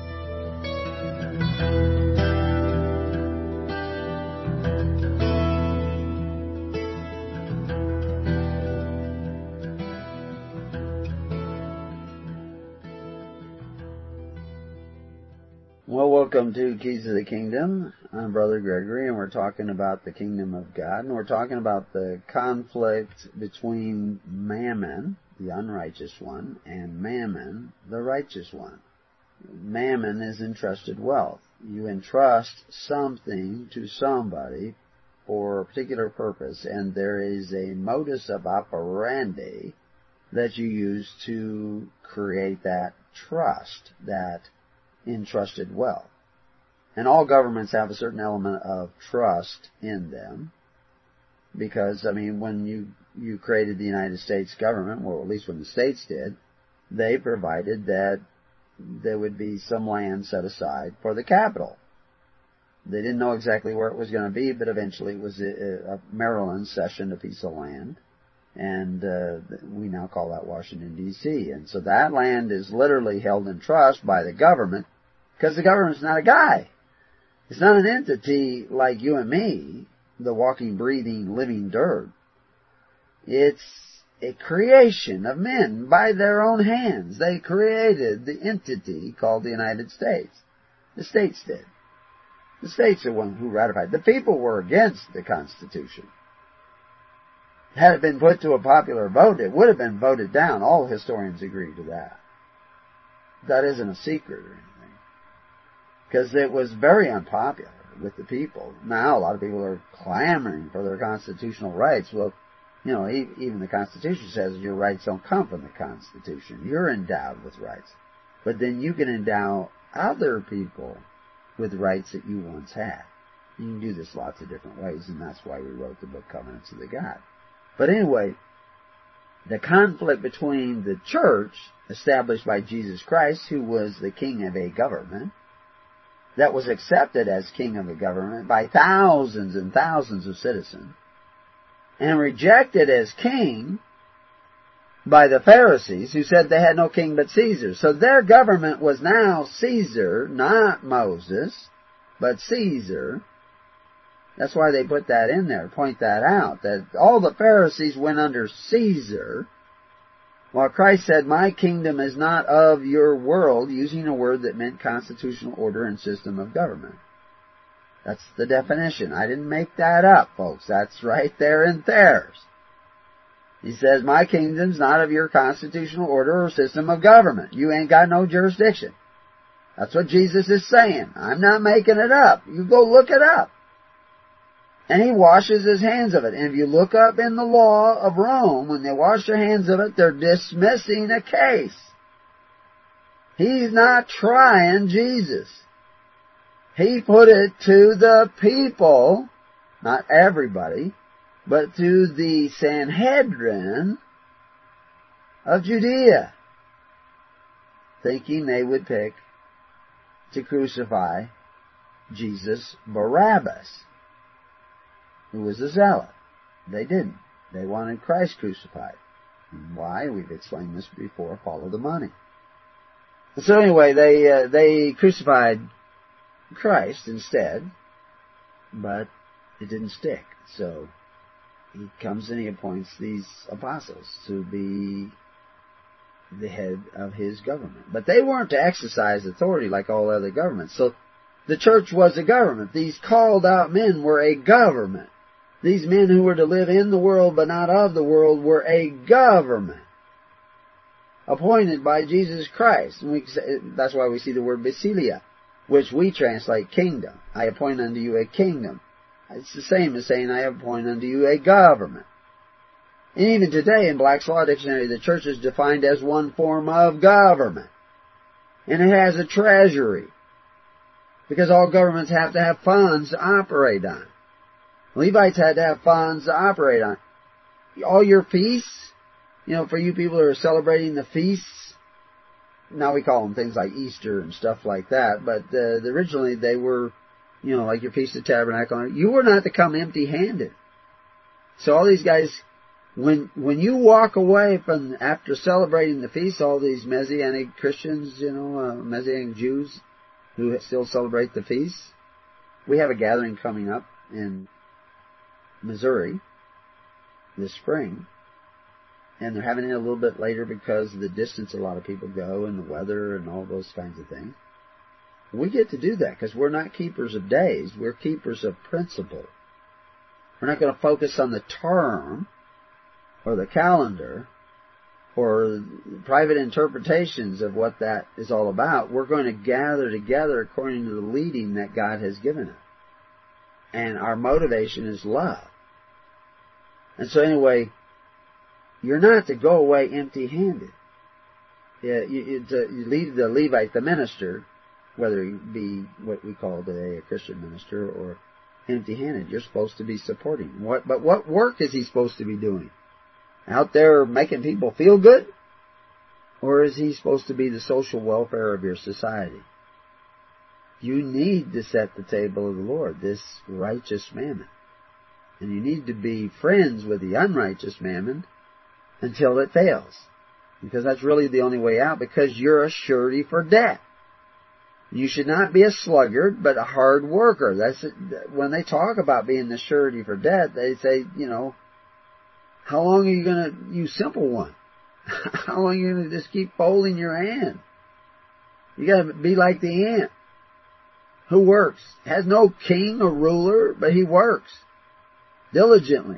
Well, welcome to Keys of the Kingdom. I'm Brother Gregory, and we're talking about the Kingdom of God, and we're talking about the conflict between Mammon, the unrighteous one, and Mammon, the righteous one. Mammon is entrusted wealth. You entrust something to somebody for a particular purpose, and there is a modus operandi that you use to create that trust, that entrusted wealth. And all governments have a certain element of trust in them because, I mean, when you, you created the United States government, well, at least when the states did, they provided that there would be some land set aside for the capital. They didn't know exactly where it was going to be, but eventually it was a, a Maryland cessioned a piece of land, and uh, we now call that Washington, D C And so that land is literally held in trust by the government, because the government's not a guy. It's not an entity like you and me, the walking, breathing, living dirt. It's a creation of men by their own hands. They created the entity called the United States. The states did. The states are the ones who ratified. The people were against the Constitution. Had it been put to a popular vote, it would have been voted down. All historians agree to that. That isn't a secret or anything. Because it was very unpopular with the people. Now a lot of people are clamoring for their constitutional rights. Well, You know, even the Constitution says your rights don't come from the Constitution. You're endowed with rights. But then you can endow other people with rights that you once had. You can do this lots of different ways, and that's why we wrote the book Covenants of the God. But anyway, the conflict between the church, established by Jesus Christ, who was the king of a government, that was accepted as king of a government by thousands and thousands of citizens, and rejected as king by the Pharisees, who said they had no king but Caesar. So their government was now Caesar, not Moses, but Caesar. That's why they put that in there, point that out, that all the Pharisees went under Caesar, while Christ said, my kingdom is not of your world, using a word that meant constitutional order and system of government. That's the definition. I didn't make that up, folks. That's right there in theirs. He says, my kingdom's not of your constitutional order or system of government. You ain't got no jurisdiction. That's what Jesus is saying. I'm not making it up. You go look it up. And he washes his hands of it. And if you look up in the law of Rome, when they wash their hands of it, they're dismissing a case. He's not trying Jesus. He put it to the people, not everybody, but to the Sanhedrin of Judea, thinking they would pick to crucify Jesus Barabbas, who was a zealot. They didn't. They wanted Christ crucified. Why? We've explained this before. Follow the money. So anyway, they uh, they crucified Christ instead, but it didn't stick. So he comes and he appoints these apostles to be the head of his government. But they weren't to exercise authority like all other governments. So the church was a government. These called out men were a government. These men who were to live in the world but not of the world were a government appointed by Jesus Christ. And we, that's why we see the word basilia, which we translate kingdom. I appoint unto you a kingdom. It's the same as saying I appoint unto you a government. And even today in Black's Law Dictionary, the church is defined as one form of government. And it has a treasury, because all governments have to have funds to operate on. Levites had to have funds to operate on. All your feasts, you know, for you people who are celebrating the feasts, now we call them things like Easter and stuff like that, but uh, originally they were, you know, like your Feast of Tabernacle. You were not to come empty-handed. So all these guys, when when you walk away from, after celebrating the feast, all these Messianic Christians, you know, uh, Messianic Jews who still celebrate the feasts, we have a gathering coming up in Missouri this spring, and they're having it a little bit later because of the distance a lot of people go and the weather and all those kinds of things. We get to do that because we're not keepers of days, we're keepers of principle. We're not going to focus on the term or the calendar or private interpretations of what that is all about. We're going to gather together according to the leading that God has given us. And our motivation is love. And so anyway, you're not to go away empty-handed. Yeah, you, you, to, you leave the Levite, the minister, whether he be what we call today a Christian minister or empty-handed. You're supposed to be supporting. What, but what work is he supposed to be doing? Out there making people feel good? Or is he supposed to be the social welfare of your society? You need to set the table of the Lord, this righteous mammon. And you need to be friends with the unrighteous mammon until it fails. Because that's really the only way out, because you're a surety for debt. You should not be a sluggard, but a hard worker. That's it. When they talk about being the surety for debt, they say, you know, how long are you going to, you simple one? How long are you going to just keep folding your hand? You got to be like the ant who works, has no king or ruler, but he works diligently.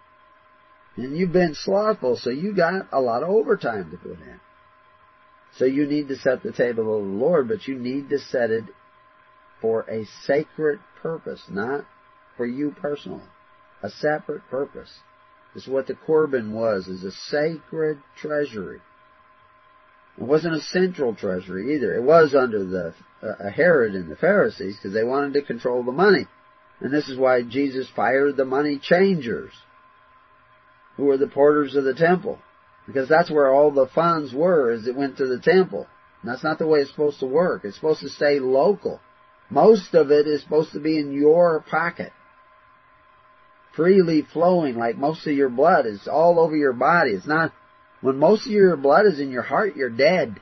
And you've been slothful, so you got a lot of overtime to put in. So you need to set the table of the Lord, but you need to set it for a sacred purpose, not for you personally. A separate purpose. It's what the Corban was, is a sacred treasury. It wasn't a central treasury either. It was under the uh, Herod and the Pharisees because they wanted to control the money. And this is why Jesus fired the money changers, who were the porters of the temple. Because that's where all the funds were, as it went to the temple. And that's not the way it's supposed to work. It's supposed to stay local. Most of it is supposed to be in your pocket, freely flowing, like most of your blood is all over your body. It's not, when most of your blood is in your heart, you're dead.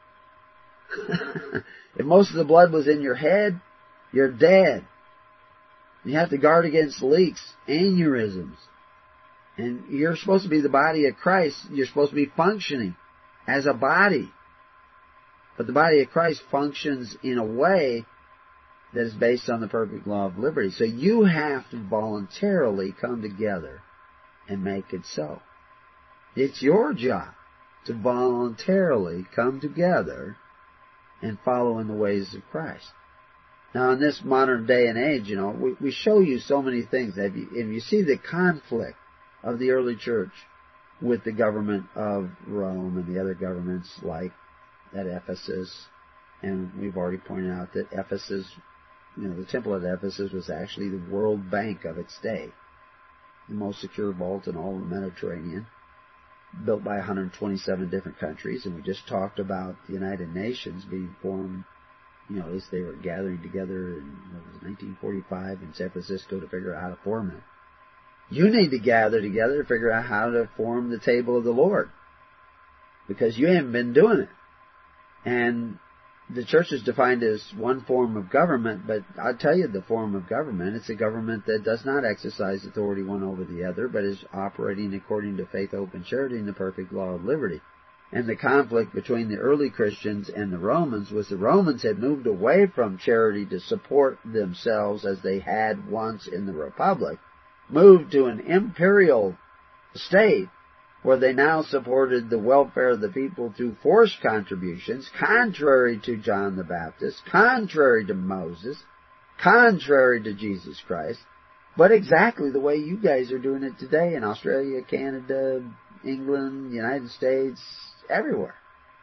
If most of the blood was in your head, you're dead. You have to guard against leaks, aneurysms. And you're supposed to be the body of Christ. You're supposed to be functioning as a body. But the body of Christ functions in a way that is based on the perfect law of liberty. So you have to voluntarily come together and make it so. It's your job to voluntarily come together and follow in the ways of Christ. Now, in this modern day and age, you know, we, we show you so many things. And you, and you see the conflict of the early church with the government of Rome and the other governments like at Ephesus. And we've already pointed out that Ephesus, you know, the temple at Ephesus was actually the World Bank of its day. The most secure vault in all of the Mediterranean, built by one hundred twenty-seven different countries. And we just talked about the United Nations being formed, you know, as they were gathering together in what was it, nineteen forty-five in San Francisco to figure out how to form it. You need to gather together to figure out how to form the table of the Lord, because you haven't been doing it. And the church is defined as one form of government, but I'll tell you the form of government. It's a government that does not exercise authority one over the other, but is operating according to faith, hope, and charity in the perfect law of liberty. And the conflict between the early Christians and the Romans was the Romans had moved away from charity to support themselves as they had once in the Republic, moved to an imperial state where they now supported the welfare of the people through forced contributions, contrary to John the Baptist, contrary to Moses, contrary to Jesus Christ, but exactly the way you guys are doing it today in Australia, Canada, England, United States, everywhere,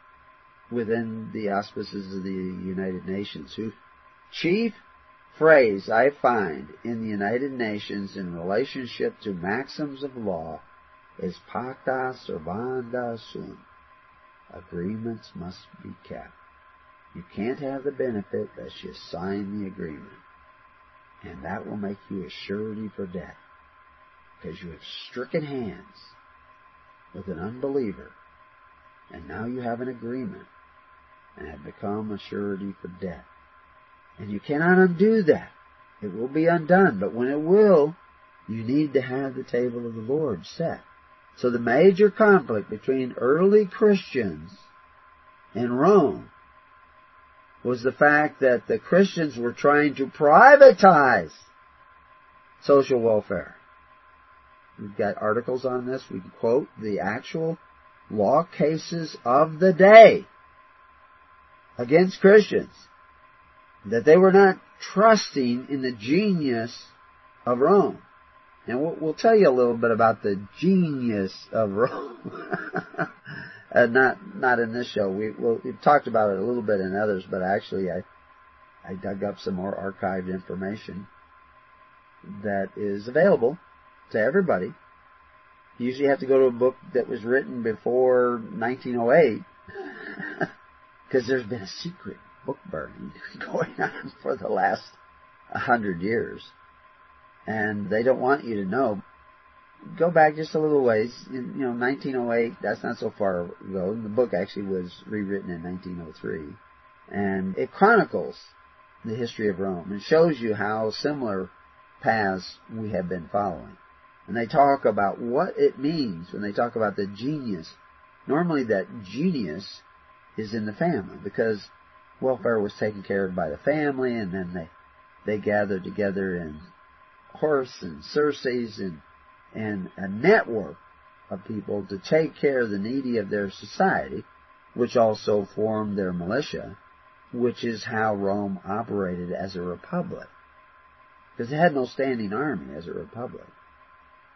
within the auspices of the United Nations, whose chief phrase I find in the United Nations in relationship to maxims of law is pacta servanda sunt. Agreements must be kept. You can't have the benefit unless you sign the agreement. And that will make you a surety for death, because you have stricken hands with an unbeliever, and now you have an agreement and have become a surety for death. And you cannot undo that. It will be undone, but when it will, you need to have the table of the Lord set. So the major conflict between early Christians and Rome was the fact that the Christians were trying to privatize social welfare. We've got articles on this. We can quote the actual law cases of the day against Christians, that they were not trusting in the genius of Rome. And we'll, we'll tell you a little bit about the genius of Rome. uh, not not in this show. We, we'll, we've talked about it a little bit in others, but actually I, I dug up some more archived information that is available to everybody. You usually have to go to a book that was written before nineteen oh eight, because there's been a secret book burning going on for the last a hundred years. And they don't want you to know. Go back just a little ways. In, you know, nineteen oh eight, that's not so far ago. The book actually was rewritten in nineteen oh three. And it chronicles the history of Rome and shows you how similar paths we have been following. And they talk about what it means when they talk about the genius. Normally that genius is in the family, because welfare was taken care of by the family, and then they, they gathered together in horse and Circes and, and a network of people to take care of the needy of their society, which also formed their militia, which is how Rome operated as a republic. Because it had no standing army as a republic.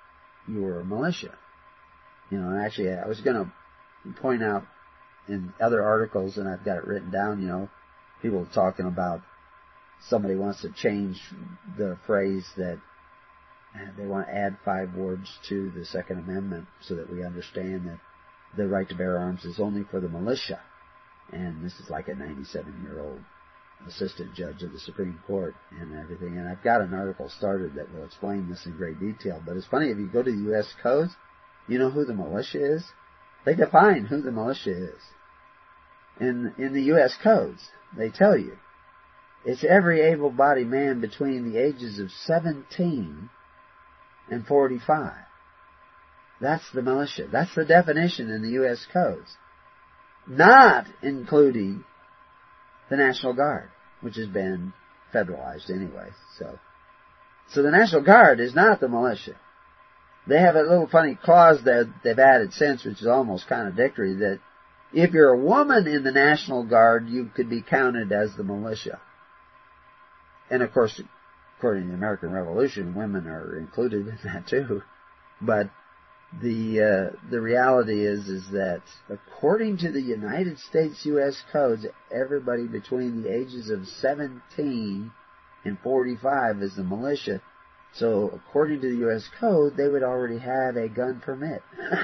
you were a militia. You know, and actually I was going to point out in other articles, and I've got it written down, you know, people talking about somebody wants to change the phrase that they want to add five words to the Second Amendment so that we understand that the right to bear arms is only for the militia. And this is like a ninety-seven-year-old assistant judge of the Supreme Court and everything. And I've got an article started that will explain this in great detail. But it's funny, if you go to the U S codes, you know who the militia is? They define who the militia is. In, in the U S codes, they tell you, it's every able-bodied man between the ages of seventeen and forty-five. That's the militia. That's the definition in the U S codes. Not including the National Guard, which has been federalized anyway. So, so the National Guard is not the militia. They have a little funny clause that they've added since, which is almost contradictory, that if you're a woman in the National Guard, you could be counted as the militia. And of course, according to the American Revolution, women are included in that too. But the uh, the reality is is that according to the United States U S codes, everybody between the ages of seventeen and forty-five is the militia. So according to the U S code, they would already have a gun permit.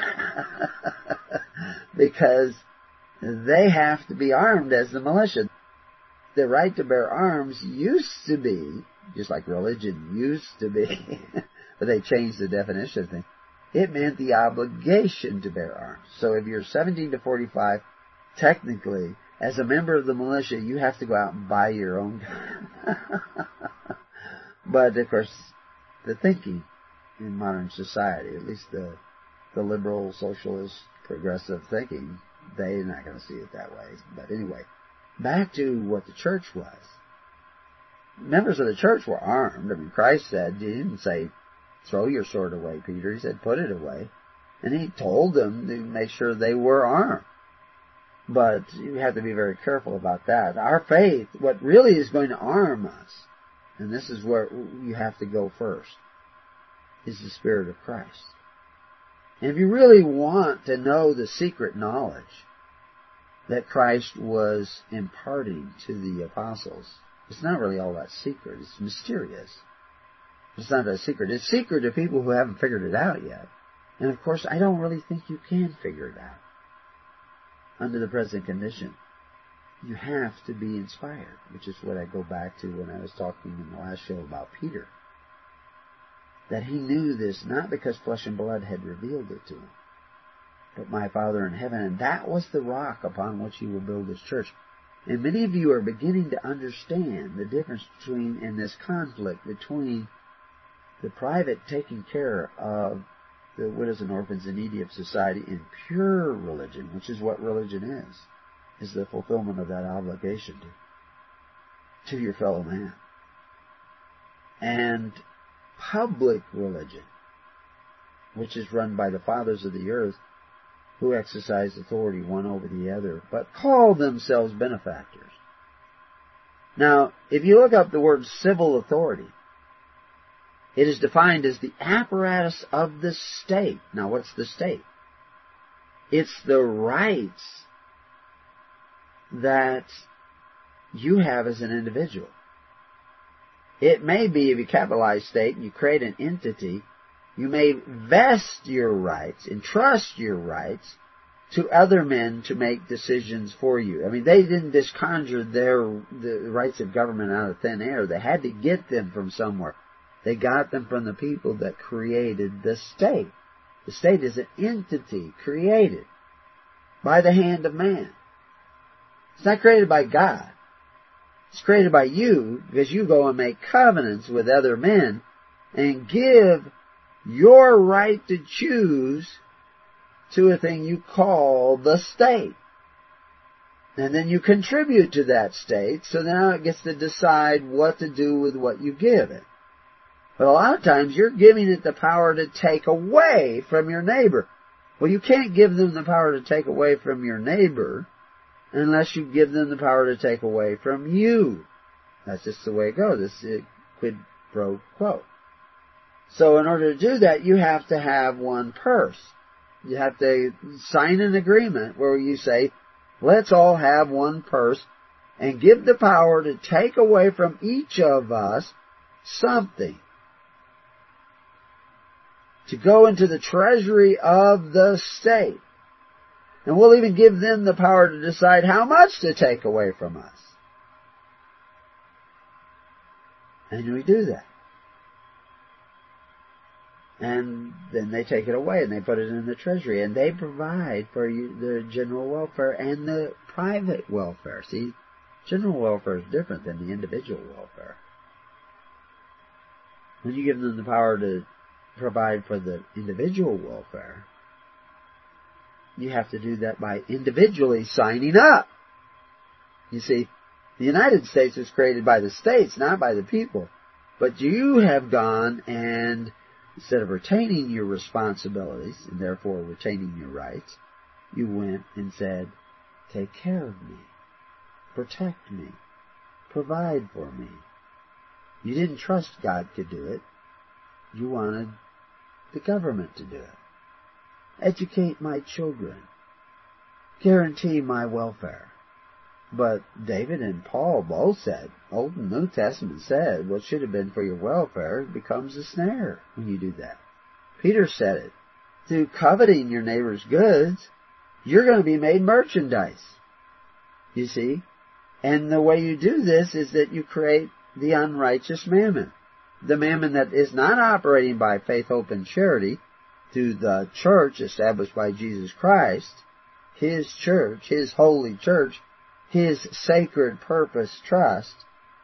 Because they have to be armed as the militia. The right to bear arms used to be, just like religion used to be, but they changed the definition of things. It meant the obligation to bear arms. So if you're seventeen to forty-five, technically, as a member of the militia, you have to go out and buy your own gun. But, of course, the thinking in modern society, at least the, the liberal, socialist, progressive thinking, they're not going to see it that way. But anyway, back to what the church was. Members of the church were armed. I mean, Christ said, he didn't say, throw your sword away, Peter. He said, put it away. And he told them to make sure they were armed. But you have to be very careful about that. Our faith, what really is going to arm us, and this is where you have to go first, is the Spirit of Christ. And if you really want to know the secret knowledge that Christ was imparting to the apostles, it's not really all that secret. It's mysterious. It's not that secret. It's secret to people who haven't figured it out yet. And of course, I don't really think you can figure it out under the present condition. You have to be inspired, which is what I go back to when I was talking in the last show about Peter. That he knew this not because flesh and blood had revealed it to him, but my Father in heaven. And that was the rock upon which he will build his church. And many of you are beginning to understand the difference between, in this conflict between the private taking care of the widows and orphans and needy of society in pure religion, which is what religion is, is the fulfillment of that obligation to, to your fellow man. And public religion, which is run by the fathers of the earth, who exercise authority one over the other, but call themselves benefactors. Now, if you look up the word civil authority, it is defined as the apparatus of the state. Now, what's the state? It's the rights that you have as an individual. It may be, if you capitalize state and you create an entity, you may vest your rights, entrust your rights to other men to make decisions for you. I mean, they didn't just conjure their the rights of government out of thin air. They had to get them from somewhere. They got them from the people that created the state. The state is an entity created by the hand of man. It's not created by God. It's created by you because you go and make covenants with other men and give your right to choose to a thing you call the state. And then you contribute to that state, so now it gets to decide what to do with what you give it. But a lot of times you're giving it the power to take away from your neighbor. Well, you can't give them the power to take away from your neighbor unless you give them the power to take away from you. That's just the way it goes. It's a quid pro quo. So in order to do that, you have to have one purse. You have to sign an agreement where you say, let's all have one purse, and give the power to take away from each of us something, to go into the treasury of the state. And we'll even give them the power to decide how much to take away from us. And we do that. And then they take it away and they put it in the treasury. And they provide for you the general welfare and the private welfare. See, general welfare is different than the individual welfare. When you give them the power to provide for the individual welfare, you have to do that by individually signing up. You see, the United States was created by the states, not by the people. But you have gone and, instead of retaining your responsibilities, and therefore retaining your rights, you went and said, take care of me, protect me, provide for me. You didn't trust God could do it. You wanted the government to do it. Educate my children. Guarantee my welfare. But David and Paul both said, Old and New Testament said, what should have been for your welfare becomes a snare when you do that. Peter said it. Through coveting your neighbor's goods, you're going to be made merchandise. You see? And the way you do this is that you create the unrighteous mammon. The mammon that is not operating by faith, hope, and charity through the church established by Jesus Christ, His church, His holy church, His sacred purpose trust.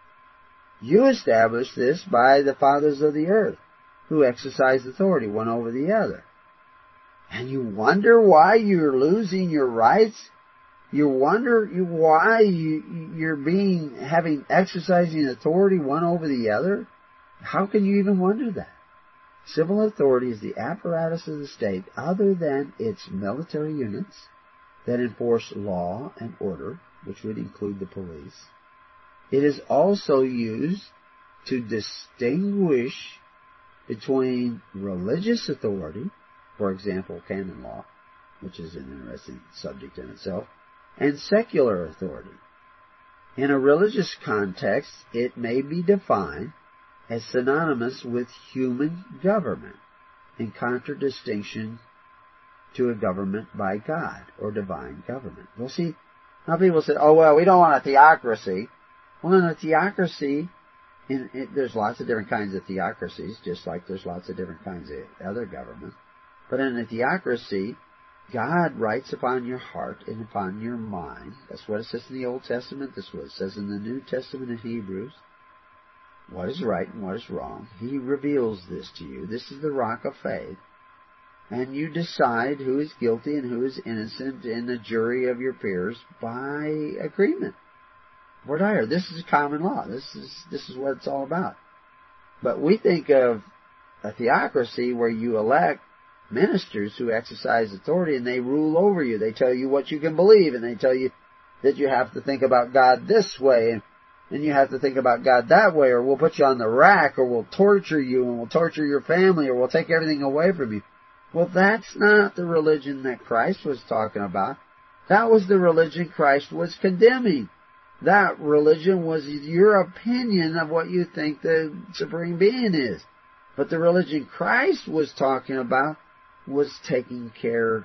You establish this by the fathers of the earth, who exercise authority one over the other. And you wonder why you're losing your rights? You wonder why you, you're being, having, exercising authority one over the other? How can you even wonder that? Civil authority is the apparatus of the state other than its military units that enforce law and order, which would include the police. It is also used to distinguish between religious authority, for example, canon law, which is an interesting subject in itself, and secular authority. In a religious context, it may be defined as synonymous with human government, in contradistinction to a government by God, or divine government. Well, see, now people say, oh, well, we don't want a theocracy. Well, in a theocracy, in, in, there's lots of different kinds of theocracies, just like there's lots of different kinds of other governments. But in a theocracy, God writes upon your heart and upon your mind. That's what it says in the Old Testament. That's what it says in the New Testament in Hebrews. What is right and what is wrong. He reveals this to you. This is the rock of faith. And you decide who is guilty and who is innocent in the jury of your peers by agreement. For dire. This is common law. This is this is what it's all about. But we think of a theocracy where you elect ministers who exercise authority and they rule over you. They tell you what you can believe, and they tell you that you have to think about God this way, and, and you have to think about God that way, or we'll put you on the rack, or we'll torture you, and we'll torture your family, or we'll take everything away from you. Well, that's not the religion that Christ was talking about. That was the religion Christ was condemning. That religion was your opinion of what you think the Supreme Being is. But the religion Christ was talking about was taking care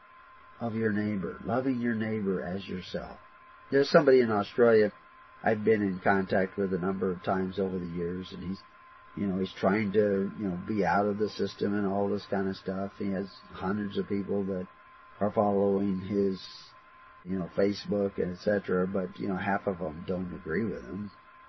of your neighbor, loving your neighbor as yourself. There's somebody in Australia I've been in contact with a number of times over the years, and he's, you know, he's trying to, you know, be out of the system and all this kind of stuff. He has hundreds of people that are following his, you know, Facebook and et cetera, but, you know, half of them don't agree with him.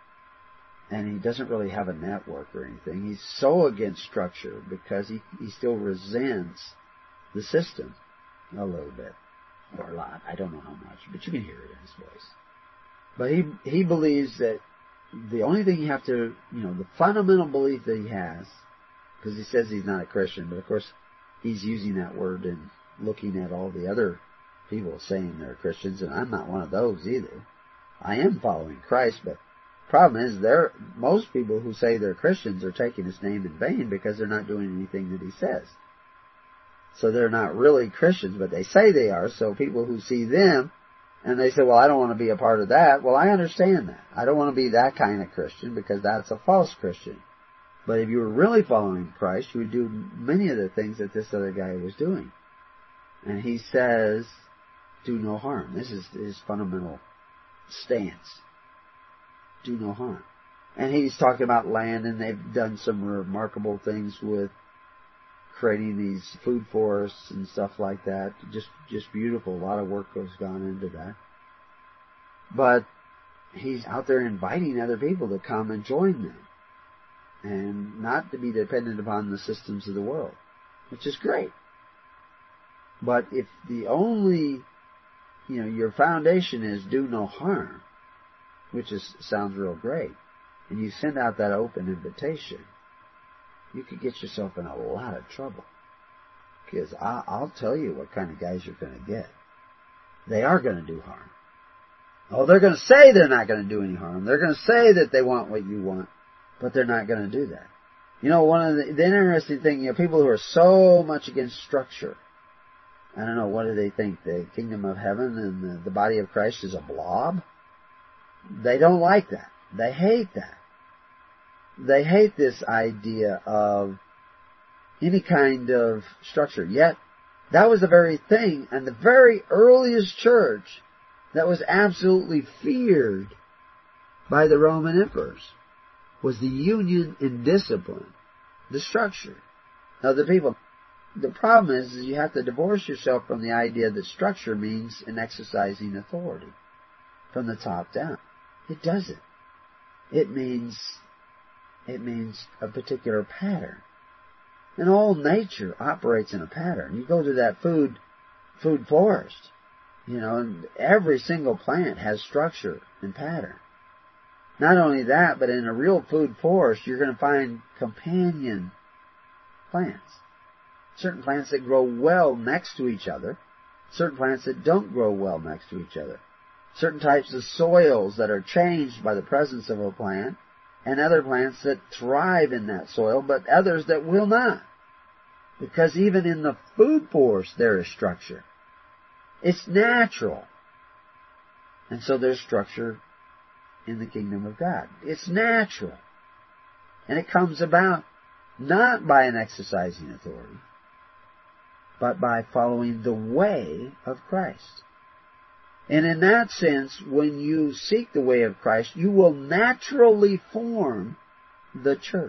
And he doesn't really have a network or anything. He's so against structure because he, he still resents the system a little bit. Or a lot. I don't know how much, but you can hear it in his voice. But he he believes that the only thing you have to, you know, the fundamental belief that he has, because he says he's not a Christian, but of course he's using that word and looking at all the other people saying they're Christians, and I'm not one of those either. I am following Christ, but Problem is, they're, most people who say they're Christians are taking his name in vain because they're not doing anything that he says. So they're not really Christians, but they say they are. So people who see them and they say, well, I don't want to be a part of that. Well, I understand that. I don't want to be that kind of Christian because that's a false Christian. But if you were really following Christ, you would do many of the things that this other guy was doing. And he says, do no harm. This is his fundamental stance. Do no harm. And he's talking about land, and they've done some remarkable things with creating these food forests and stuff like that. Just, just beautiful. A lot of work has gone into that. But he's out there inviting other people to come and join them, and not to be dependent upon the systems of the world, which is great. But if the only, you know, your foundation is do no harm, which is sounds real great, and you send out that open invitation, you could get yourself in a lot of trouble. Because I'll tell you what kind of guys you're going to get. They are going to do harm. Oh, they're going to say they're not going to do any harm. They're going to say that they want what you want, but they're not going to do that. You know, one of the, the interesting thing, you know, people who are so much against structure, I don't know, what do they think? The kingdom of heaven and the, the body of Christ is a blob? They don't like that. They hate that. They hate this idea of any kind of structure. Yet, that was the very thing, and the very earliest church that was absolutely feared by the Roman emperors was the union in discipline, the structure of the people. The problem is, is you have to divorce yourself from the idea that structure means an exercising authority from the top down. It doesn't. It means, it means a particular pattern. And all nature operates in a pattern. You go to that food, food forest, you know, and every single plant has structure and pattern. Not only that, but in a real food forest, you're going to find companion plants. Certain plants that grow well next to each other, certain plants that don't grow well next to each other. Certain types of soils that are changed by the presence of a plant, and other plants that thrive in that soil, but others that will not. Because even in the food forest there is structure. It's natural. And so there's structure in the kingdom of God. It's natural. And it comes about not by an exercising authority, but by following the way of Christ. And in that sense, when you seek the way of Christ, you will naturally form the church.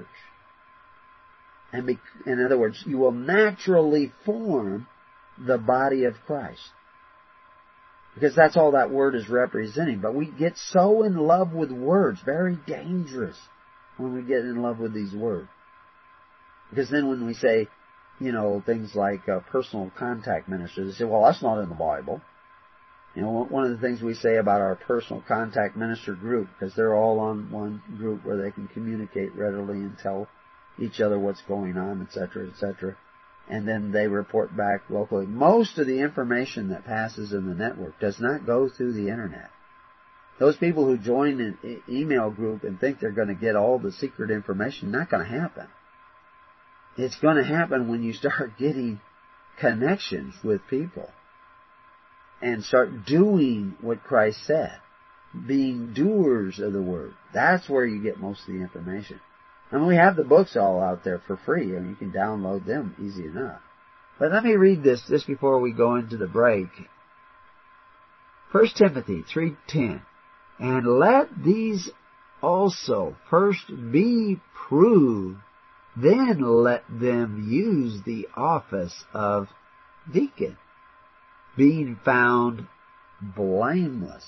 And be, in other words, you will naturally form the body of Christ. Because that's all that word is representing. But we get so in love with words, very dangerous when we get in love with these words. Because then when we say, you know, things like uh, personal contact ministers, they say, well, that's not in the Bible. You know, one of the things we say about our personal contact minister group, because they're all on one group where they can communicate readily and tell each other what's going on, et cetera, et cetera, and then they report back locally. Most of the information that passes in the network does not go through the internet. Those people who join an e- email group and think they're going to get all the secret information, not going to happen. It's going to happen when you start getting connections with people and start doing what Christ said, being doers of the word. That's where you get most of the information. I mean, we have the books all out there for free, and you can download them easy enough. But let me read this just before we go into the break. First Timothy three ten. And let these also first be proved, then let them use the office of deacon, being found blameless.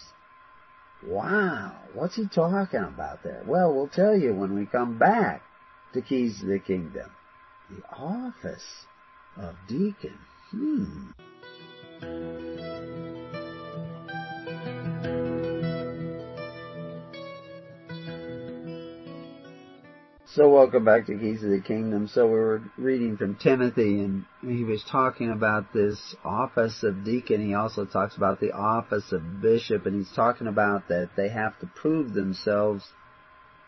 Wow, what's he talking about there? Well, we'll tell you when we come back to Keys to the Kingdom. The office of deacon. Hmm. So welcome back to Keys of the Kingdom. So we were reading from Timothy, and he was talking about this office of deacon. He also talks about the office of bishop, and he's talking about that they have to prove themselves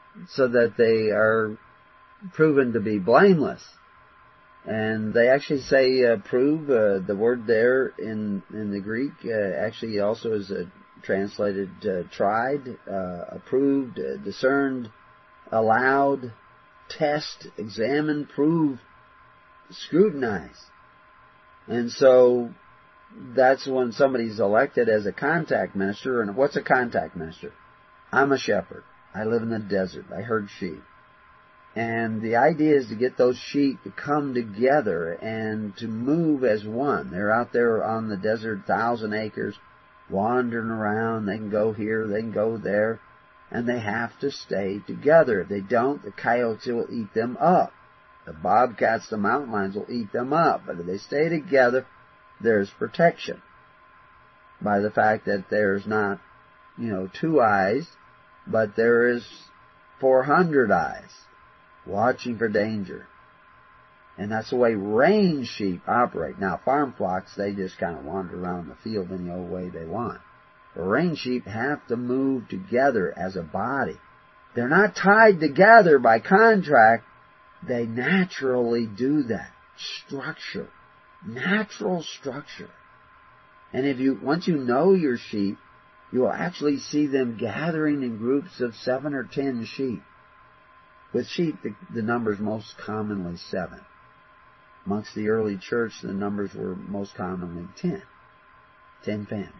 so that they are proven to be blameless. And they actually say uh, prove. Uh, the word there in in the Greek uh, actually also is uh, translated uh, tried, uh, approved, uh, discerned, allowed, test, examine, prove, scrutinize. And so that's when somebody's elected as a contact minister. And what's a contact minister? I'm a shepherd. I live in the desert. I herd sheep. And the idea is to get those sheep to come together and to move as one. They're out there on the desert, thousand acres, wandering around. They can go here, they can go there, and they have to stay together. If they don't, the coyotes will eat them up. The bobcats, the mountain lions will eat them up. But if they stay together, there's protection by the fact that there's not, you know, two eyes, but there is four hundred eyes watching for danger. And that's the way range sheep operate. Now, farm flocks, they just kind of wander around the field any old way they want. But range sheep have to move together as a body. They're not tied together by contract. They naturally do that. Structure. Natural structure. And if you, once you know your sheep, you will actually see them gathering in groups of seven or ten sheep. With sheep, the, the number's most commonly seven. Amongst the early church, the numbers were most commonly ten. Ten families.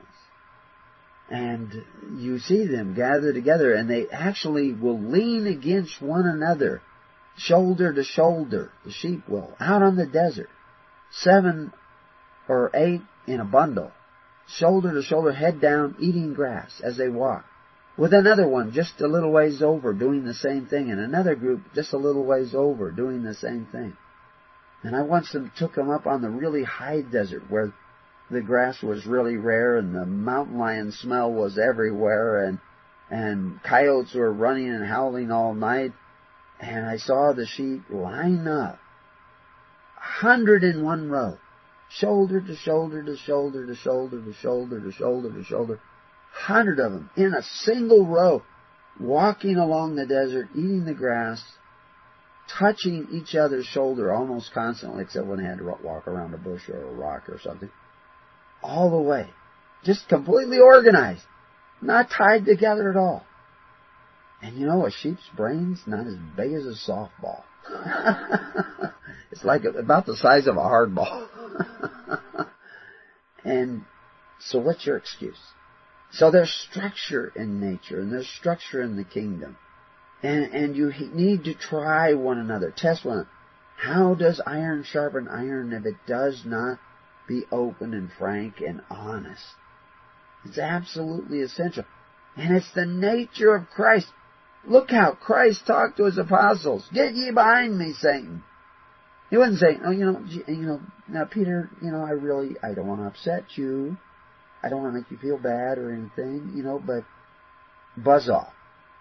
And you see them gather together, and they actually will lean against one another, shoulder to shoulder. The sheep will, out on the desert. Seven or eight in a bundle, shoulder to shoulder, head down, eating grass as they walk. With another one just a little ways over doing the same thing, and another group just a little ways over doing the same thing. And I once took them up on the really high desert where the grass was really rare and the mountain lion smell was everywhere, and and coyotes were running and howling all night. And I saw the sheep line up, hundred in one row, shoulder to shoulder to shoulder to shoulder to shoulder to shoulder to shoulder. Hundred of them in a single row, walking along the desert, eating the grass, touching each other's shoulder almost constantly, except when they had to walk around a bush or a rock or something. All the way. Just completely organized. Not tied together at all. And you know, a sheep's brain's not as big as a softball. It's like about the size of a hard ball. And so what's your excuse? So there's structure in nature, and there's structure in the kingdom. And, and you need to try one another, test one another. How does iron sharpen iron if it does not be open and frank and honest? It's absolutely essential. And it's the nature of Christ. Look how Christ talked to his apostles. Get ye behind me, Satan. He wasn't saying, oh, you know, you know, now Peter, you know, I really, I don't want to upset you. I don't want to make you feel bad or anything, you know, but buzz off.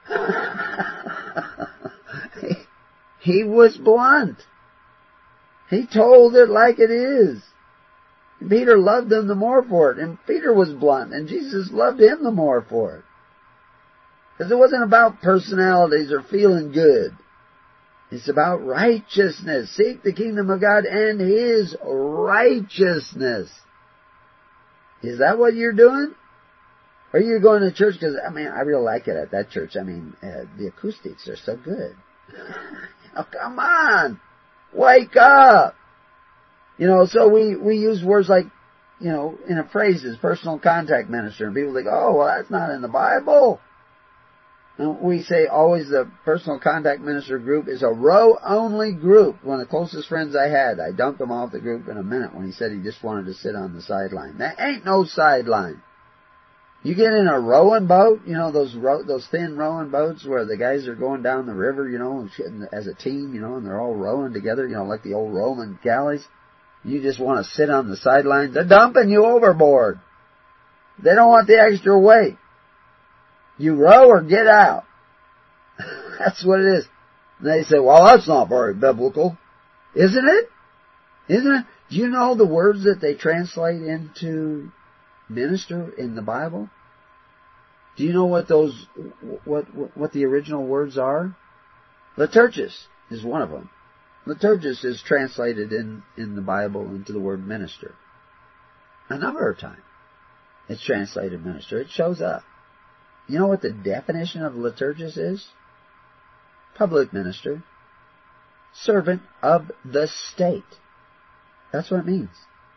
he, he was blunt. He told it like it is. Peter loved him the more for it. And Peter was blunt, and Jesus loved him the more for it. Because it wasn't about personalities or feeling good. It's about righteousness. Seek the kingdom of God and His righteousness. Is that what you're doing? Or are you going to church because, I mean, I really like it at that church. I mean, uh, the acoustics are so good. Oh, come on! Wake up! You know, so we, we use words like, you know, in a phrases, personal contact minister, and people think, oh, well, that's not in the Bible. And we say always the personal contact minister group is a row-only group. One of the closest friends I had, I dumped him off the group in a minute when he said he just wanted to sit on the sideline. There ain't no sideline. You get in a rowing boat, you know, those row, those thin rowing boats where the guys are going down the river, you know, as a team, you know, and they're all rowing together, you know, like the old Roman galleys. You just want to sit on the sidelines. They're dumping you overboard. They don't want the extra weight. You row or get out. That's what it is. And they say, well, that's not very biblical. Isn't it? Isn't it? Do you know the words that they translate into minister in the Bible? Do you know what those, what, what, what the original words are? Liturgis is one of them. Liturgis is translated in, in the Bible into the word minister. A number of times it's translated minister. It shows up. You know what the definition of liturgis is? Public minister. Servant of the state. That's what it means.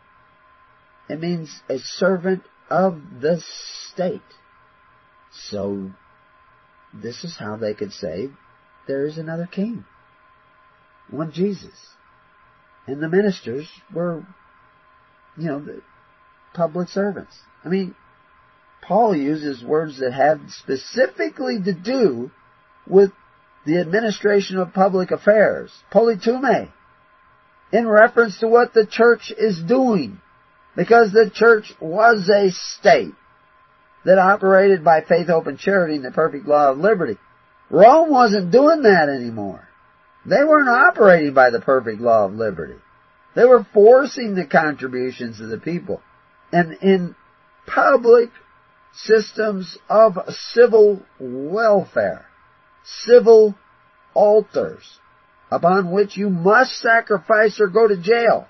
It means a servant of the state. So, this is how they could say there is another king. One Jesus. And the ministers were, you know, the public servants. I mean, Paul uses words that have specifically to do with the administration of public affairs. Politume. In reference to what the church is doing. Because the church was a state that operated by faith, hope, and charity in the perfect law of liberty. Rome wasn't doing that anymore. They weren't operating by the perfect law of liberty. They were forcing the contributions of the people. And in public systems of civil welfare, civil altars, upon which you must sacrifice or go to jail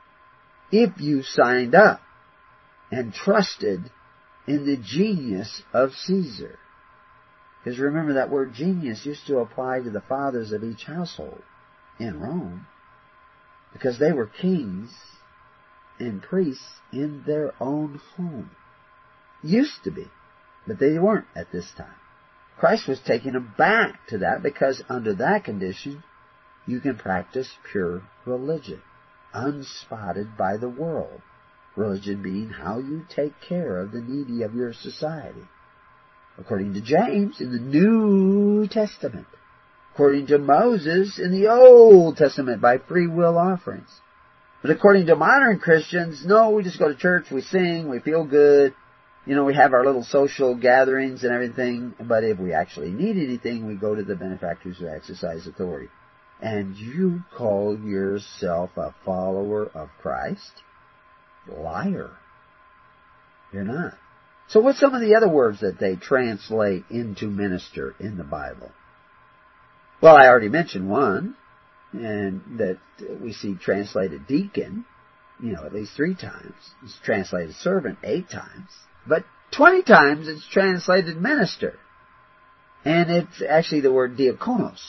if you signed up and trusted in the genius of Caesar. Because remember, that word genius used to apply to the fathers of each household in Rome, because they were kings and priests in their own home. Used to be, but they weren't at this time. Christ was taking them back to that, because under that condition you can practice pure religion, unspotted by the world. Religion being how you take care of the needy of your society. According to James in the New Testament. According to Moses in the Old Testament by free will offerings. But according to modern Christians, no, we just go to church, we sing, we feel good. You know, we have our little social gatherings and everything. But if we actually need anything, we go to the benefactors who exercise authority. And you call yourself a follower of Christ? Liar. You're not. So what's some of the other words that they translate into minister in the Bible? Well, I already mentioned one, and that we see translated deacon, you know, at least three times. It's translated servant eight times. But twenty times it's translated minister. And it's actually the word diakonos.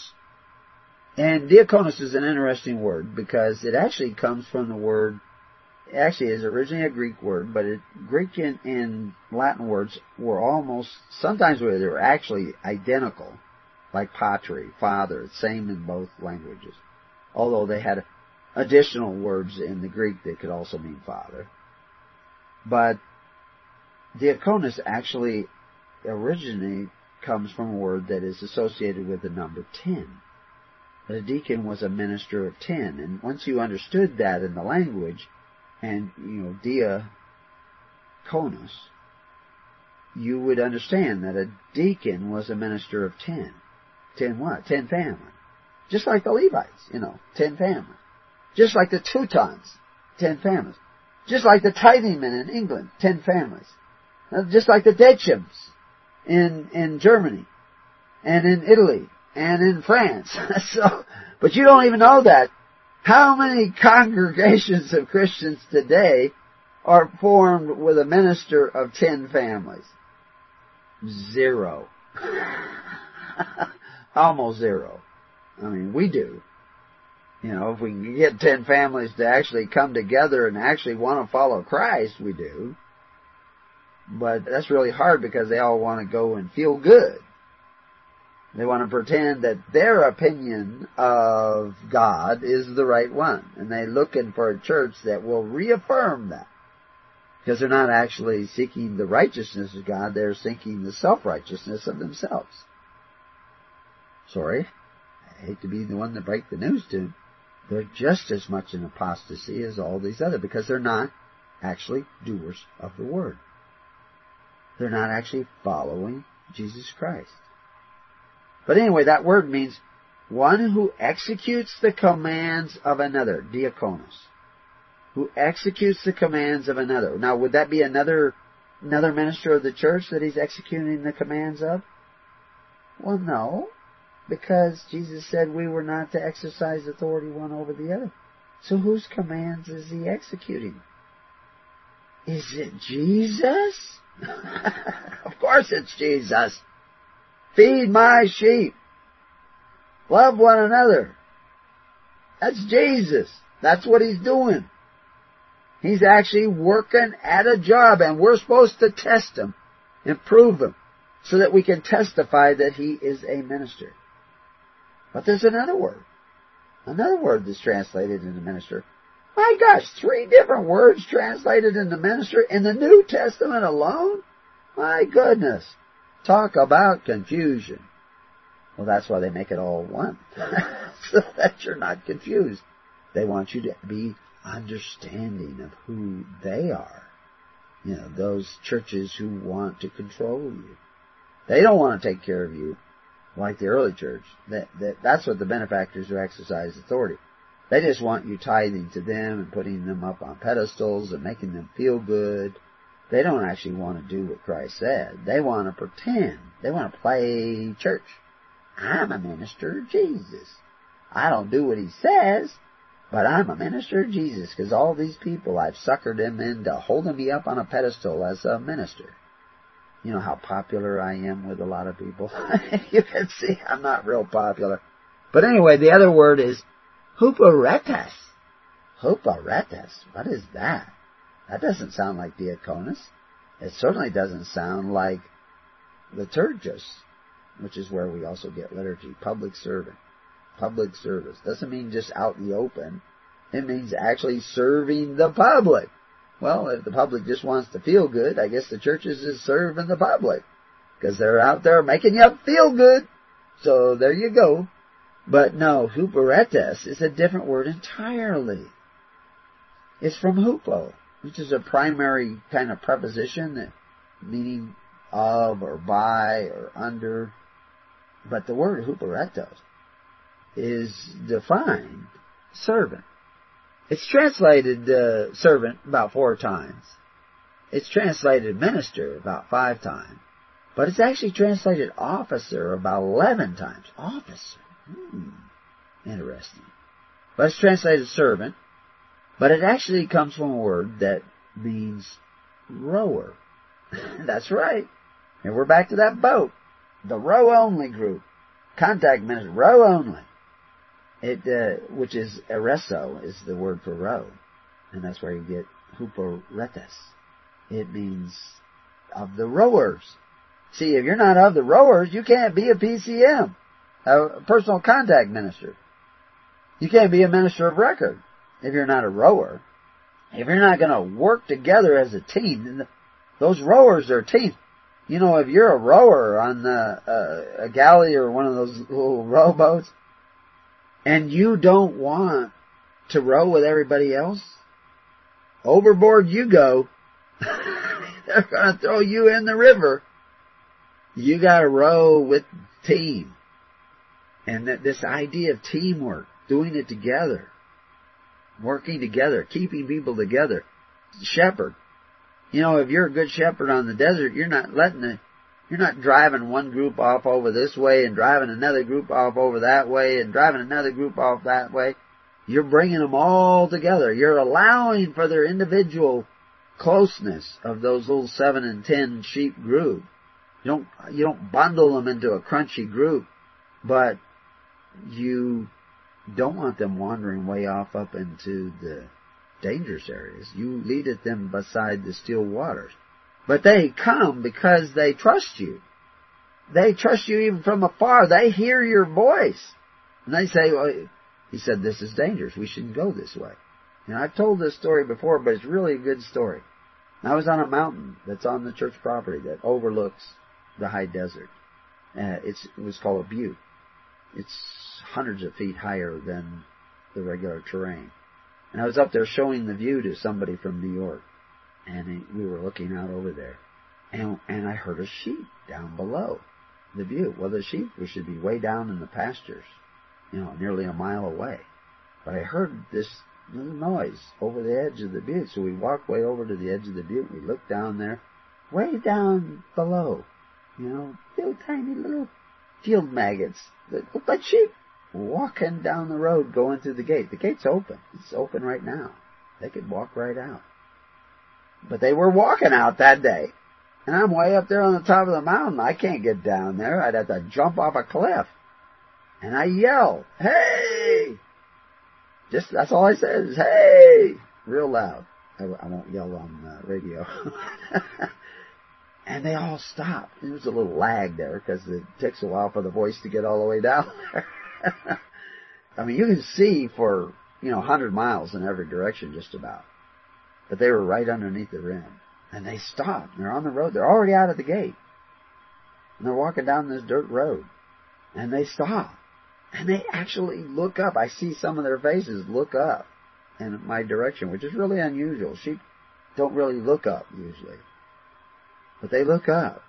And diakonos is an interesting word because it actually comes from the word, it actually is originally a Greek word, but it, Greek and, and Latin words were almost, sometimes they were actually identical, like patri, father, same in both languages. Although they had additional words in the Greek that could also mean father. But diakonos actually originally comes from a word that is associated with the number ten. A deacon was a minister of ten. And once you understood that in the language, and, you know, diakonos, you would understand that a deacon was a minister of ten. Ten what? Ten family. Just like the Levites, you know, ten family. Just like the Teutons, ten families. Just like the tithing men in England, ten families. Just like the Dechims in, in Germany, and in Italy, and in France. So, but you don't even know that. How many congregations of Christians today are formed with a minister of ten families? Zero. Almost zero. I mean, we do. You know, if we can get ten families to actually come together and actually want to follow Christ, we do. But that's really hard because they all want to go and feel good. They want to pretend that their opinion of God is the right one. And they're looking for a church that will reaffirm that. Because they're not actually seeking the righteousness of God, they're seeking the self-righteousness of themselves. Sorry, I hate to be the one to break the news to them. They're just as much in apostasy as all these other, because they're not actually doers of the word. They're not actually following Jesus Christ. But anyway, that word means one who executes the commands of another, diakonos. Who executes the commands of another. Now, would that be another another minister of the church that he's executing the commands of? Well, no, because Jesus said we were not to exercise authority one over the other. So whose commands is he executing? Is it Jesus? Of course it's Jesus. Feed my sheep. Love one another. That's Jesus. That's what he's doing. He's actually working at a job, and we're supposed to test him and prove him so that we can testify that he is a minister. But there's another word. Another word that's translated into minister. My gosh, three different words translated into minister in the New Testament alone? My goodness. Talk about confusion. Well, that's why they make it all one. So that you're not confused. They want you to be understanding of who they are. You know, those churches who want to control you. They don't want to take care of you like the early church. That, that, that's what the benefactors who exercise authority. They just want you tithing to them and putting them up on pedestals and making them feel good. They don't actually want to do what Christ said. They want to pretend. They want to play church. I'm a minister of Jesus. I don't do what he says, but I'm a minister of Jesus because all these people, I've suckered them into holding me up on a pedestal as a minister. You know how popular I am with a lot of people? You can see I'm not real popular. But anyway, the other word is huperetes. Huperetes. What is that? That doesn't sound like diaconus. It certainly doesn't sound like liturgos, which is where we also get liturgy. Public servant. Public service. Doesn't mean just out in the open. It means actually serving the public. Well, if the public just wants to feel good, I guess the churches is serving the public. Because they're out there making you feel good. So there you go. But no, huperetes is a different word entirely. It's from hupo, which is a primary kind of preposition that meaning of or by or under. But the word huperetos is defined servant. It's translated uh, servant about four times. It's translated minister about five times. But it's actually translated officer about eleven times. Officer. Hmm. Interesting. But it's translated servant. But it actually comes from a word that means rower. That's right. And we're back to that boat. The row-only group. Contact minister. Row-only. It, uh, which is ereso, is the word for row. And that's where you get huperetes. It means of the rowers. See, if you're not of the rowers, you can't be a P C M, a personal contact minister. You can't be a minister of record if you're not a rower. If you're not going to work together as a team, those rowers are a team. You know, if you're a rower on the, uh, a galley or one of those little rowboats, and you don't want to row with everybody else, overboard you go. They're going to throw you in the river. You got to row with the team. And that this idea of teamwork, doing it together, working together, keeping people together. Shepherd. You know, if you're a good shepherd on the desert, you're not letting the, you're not driving one group off over this way and driving another group off over that way and driving another group off that way. You're bringing them all together. You're allowing for their individual closeness of those little seven and ten sheep group. You don't, you don't bundle them into a crunchy group, but you don't want them wandering way off up into the dangerous areas. You lead at them beside the still waters. But they come because they trust you. They trust you even from afar. They hear your voice. And they say, well, he said, this is dangerous. We shouldn't go this way. And I've told this story before, but it's really a good story. I was on a mountain that's on the church property that overlooks the high desert. Uh, it's, it was called a butte. It's hundreds of feet higher than the regular terrain. And I was up there showing the view to somebody from New York. And we were looking out over there. And, and I heard a sheep down below the butte. Well, the sheep should be way down in the pastures, you know, nearly a mile away. But I heard this little noise over the edge of the butte. So we walked way over to the edge of the butte. We looked down there. way down below. You know, little tiny little field maggots that look like sheep walking down the road going through the gate. The gate's open. It's open right now. They could walk right out. But they were walking out that day. And I'm way up there on the top of the mountain. I can't get down there. I'd have to jump off a cliff. And I yell, "Hey!" Just, that's all I said is, "Hey!" Real loud. I, I won't yell on the radio. And they all stopped. There was a little lag there because it takes a while for the voice to get all the way down there. I mean, you can see for, you know, one hundred miles in every direction just about. But they were right underneath the rim. And they stopped. They're on the road. They're already out of the gate. And they're walking down this dirt road. And they stop. And they actually look up. I see some of their faces look up in my direction, which is really unusual. Sheep don't really look up usually. But they look up.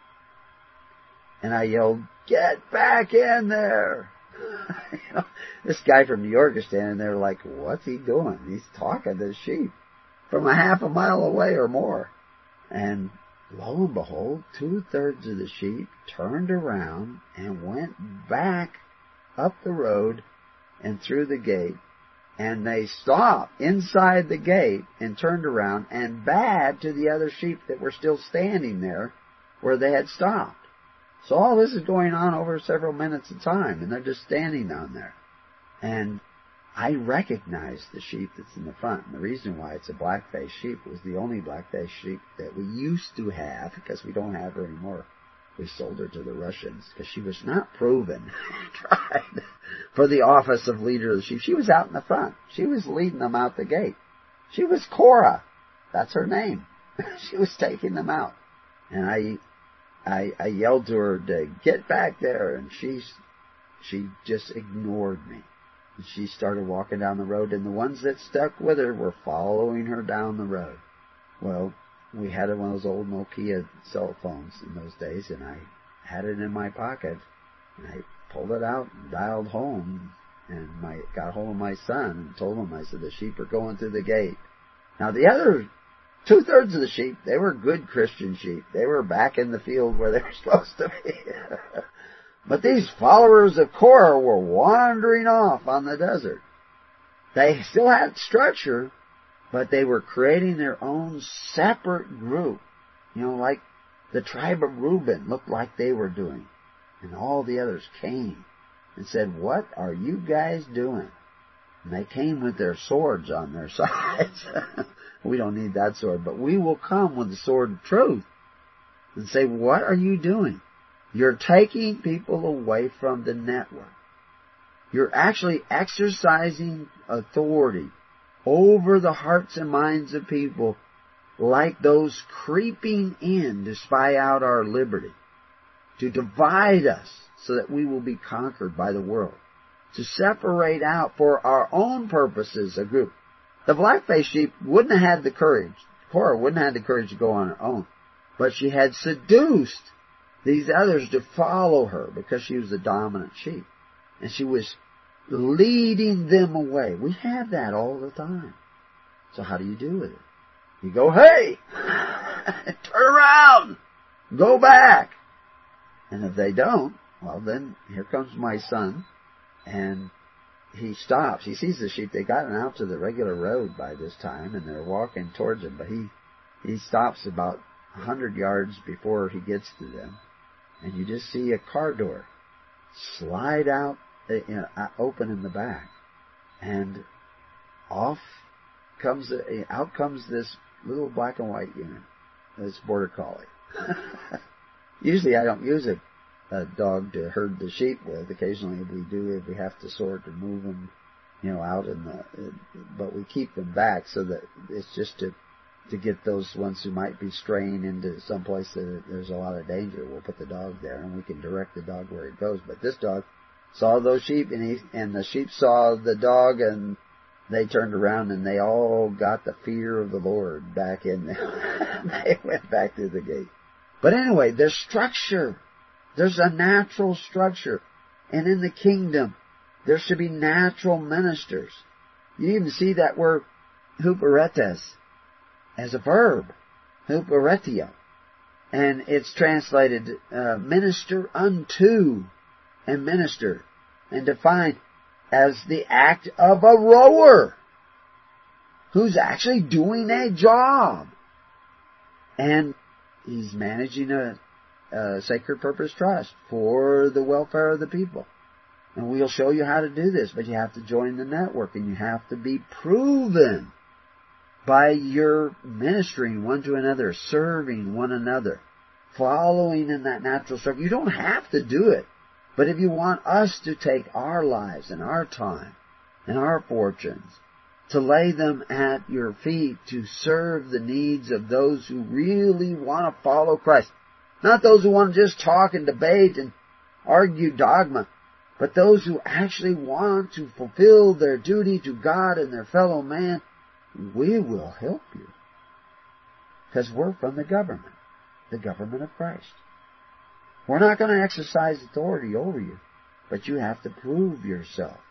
And I yelled, "Get back in there!" You know, this guy from New York is standing there like, what's he doing? He's talking to the sheep from a half a mile away or more. And lo and behold, two-thirds of the sheep turned around and went back up the road and through the gate. And they stopped inside the gate and turned around and bad to the other sheep that were still standing there where they had stopped. So all this is going on over several minutes of time, and they're just standing down there. And I recognize the sheep that's in the front. And the reason why it's a black-faced sheep was the only black-faced sheep that we used to have, because we don't have her anymore. We sold her to the Russians because she was not proven, tried for the office of leader of the sheep. She was out in the front. She was leading them out the gate. She was Cora. That's her name. She was taking them out. And I, I, I yelled to her to get back there, and she, she just ignored me. And she started walking down the road, and the ones that stuck with her were following her down the road. Well, we had one of those old Nokia cell phones in those days, and I had it in my pocket, and I pulled it out and dialed home, and my got hold of my son and told him, I said, the sheep are going through the gate. Now the other two-thirds of the sheep, they were good Christian sheep. They were back in the field where they were supposed to be. But these followers of Korah were wandering off on the desert. They still had structure, but they were creating their own separate group. You know, like the tribe of Reuben looked like they were doing. And all the others came and said, "What are you guys doing?" And they came with their swords on their sides. We don't need that sword, but we will come with the sword of truth and say, "What are you doing? You're taking people away from the network. You're actually exercising authority over the hearts and minds of people like those creeping in to spy out our liberty, to divide us so that we will be conquered by the world, to separate out for our own purposes a group." The black-faced sheep wouldn't have had the courage. Korah wouldn't have had the courage to go on her own. But she had seduced these others to follow her because she was the dominant sheep. And she was leading them away. We have that all the time. So how do you do with it? You go, "Hey! Turn around! Go back!" And if they don't, well then, here comes my son, and he stops. He sees the sheep. They gotten out to the regular road by this time, and they're walking towards him, but he, he stops about a hundred yards before he gets to them, and you just see a car door slide out, you know, open in the back, and off comes, a, out comes this little black and white unit, this border collie. Usually I don't use a, a dog to herd the sheep with. Occasionally we do if we have to sort or move them, you know, out in the, but we keep them back so that it's just to to get those ones who might be straying into some place that there's a lot of danger. We'll put the dog there and we can direct the dog where it goes. But this dog saw those sheep, and he, and the sheep saw the dog, and they turned around and they all got the fear of the Lord back in them. They went back through the gate. But anyway, there's structure. There's a natural structure. And in the kingdom, there should be natural ministers. You even see that word huperetes as a verb, huperetio. And it's translated uh, minister unto and minister, and defined as the act of a rower who's actually doing a job. And he's managing a, a Sacred Purpose Trust for the welfare of the people. And we'll show you how to do this, but you have to join the network, and you have to be proven by your ministering one to another, serving one another, following in that natural circle. You don't have to do it. But if you want us to take our lives and our time and our fortunes to lay them at your feet to serve the needs of those who really want to follow Christ, not those who want to just talk and debate and argue dogma, but those who actually want to fulfill their duty to God and their fellow man, we will help you. Because we're from the government, the government of Christ. We're not going to exercise authority over you, but you have to prove yourself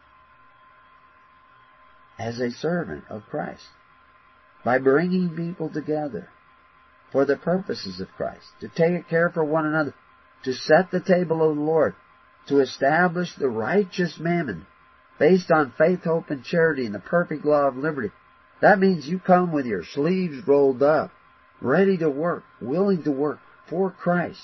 as a servant of Christ by bringing people together for the purposes of Christ, to take care for one another, to set the table of the Lord, to establish the righteous mammon based on faith, hope, and charity and the perfect law of liberty. That means you come with your sleeves rolled up, ready to work, willing to work for Christ,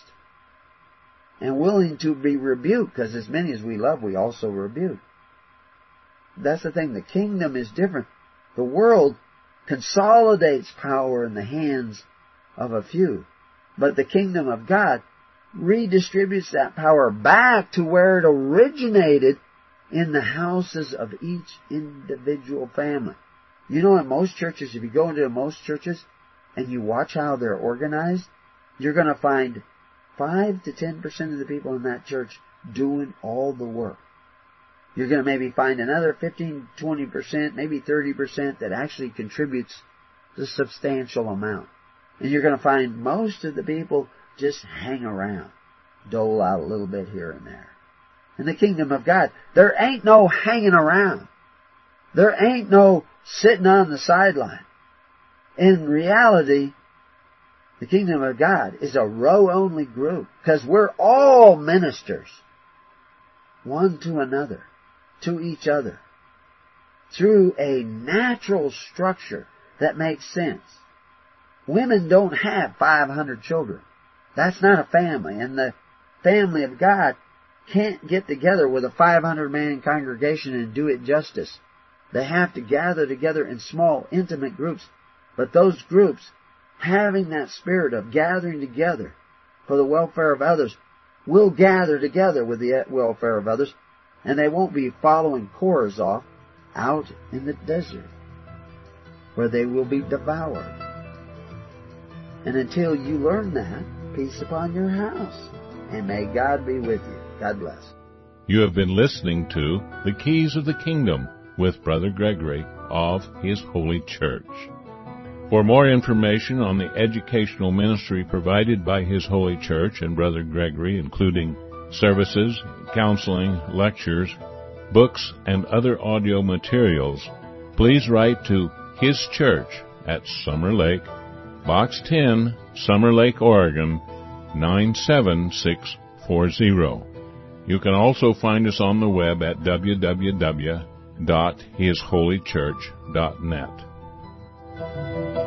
and willing to be rebuked, because as many as we love, we also rebuke. That's the thing. The kingdom is different. The world consolidates power in the hands of a few, but the kingdom of God redistributes that power back to where it originated, in the houses of each individual family. You know, in most churches, if you go into most churches and you watch how they're organized, you're going to find five to ten percent of the people in that church doing all the work. You're going to maybe find another fifteen, twenty percent, maybe thirty percent that actually contributes the substantial amount. And you're going to find most of the people just hang around, dole out a little bit here and there. In the kingdom of God, there ain't no hanging around. There ain't no sitting on the sideline. In reality, the kingdom of God is a row-only group, because we're all ministers, one to another, to each other, through a natural structure that makes sense. Women don't have five hundred children. That's not a family, and the family of God can't get together with a five hundred man congregation and do it justice. They have to gather together in small, intimate groups, but those groups, having that spirit of gathering together for the welfare of others, will gather together with the welfare of others, and they won't be following Korah's off out in the desert, where they will be devoured. And until you learn that, peace upon your house, and may God be with you. God bless. You have been listening to The Keys of the Kingdom with Brother Gregory of His Holy Church. For more information on the educational ministry provided by His Holy Church and Brother Gregory, including services, counseling, lectures, books, and other audio materials, please write to His Church at Summer Lake, Box ten, Summer Lake, Oregon, nine seven six four zero. You can also find us on the web at w w w dot his holy church dot net.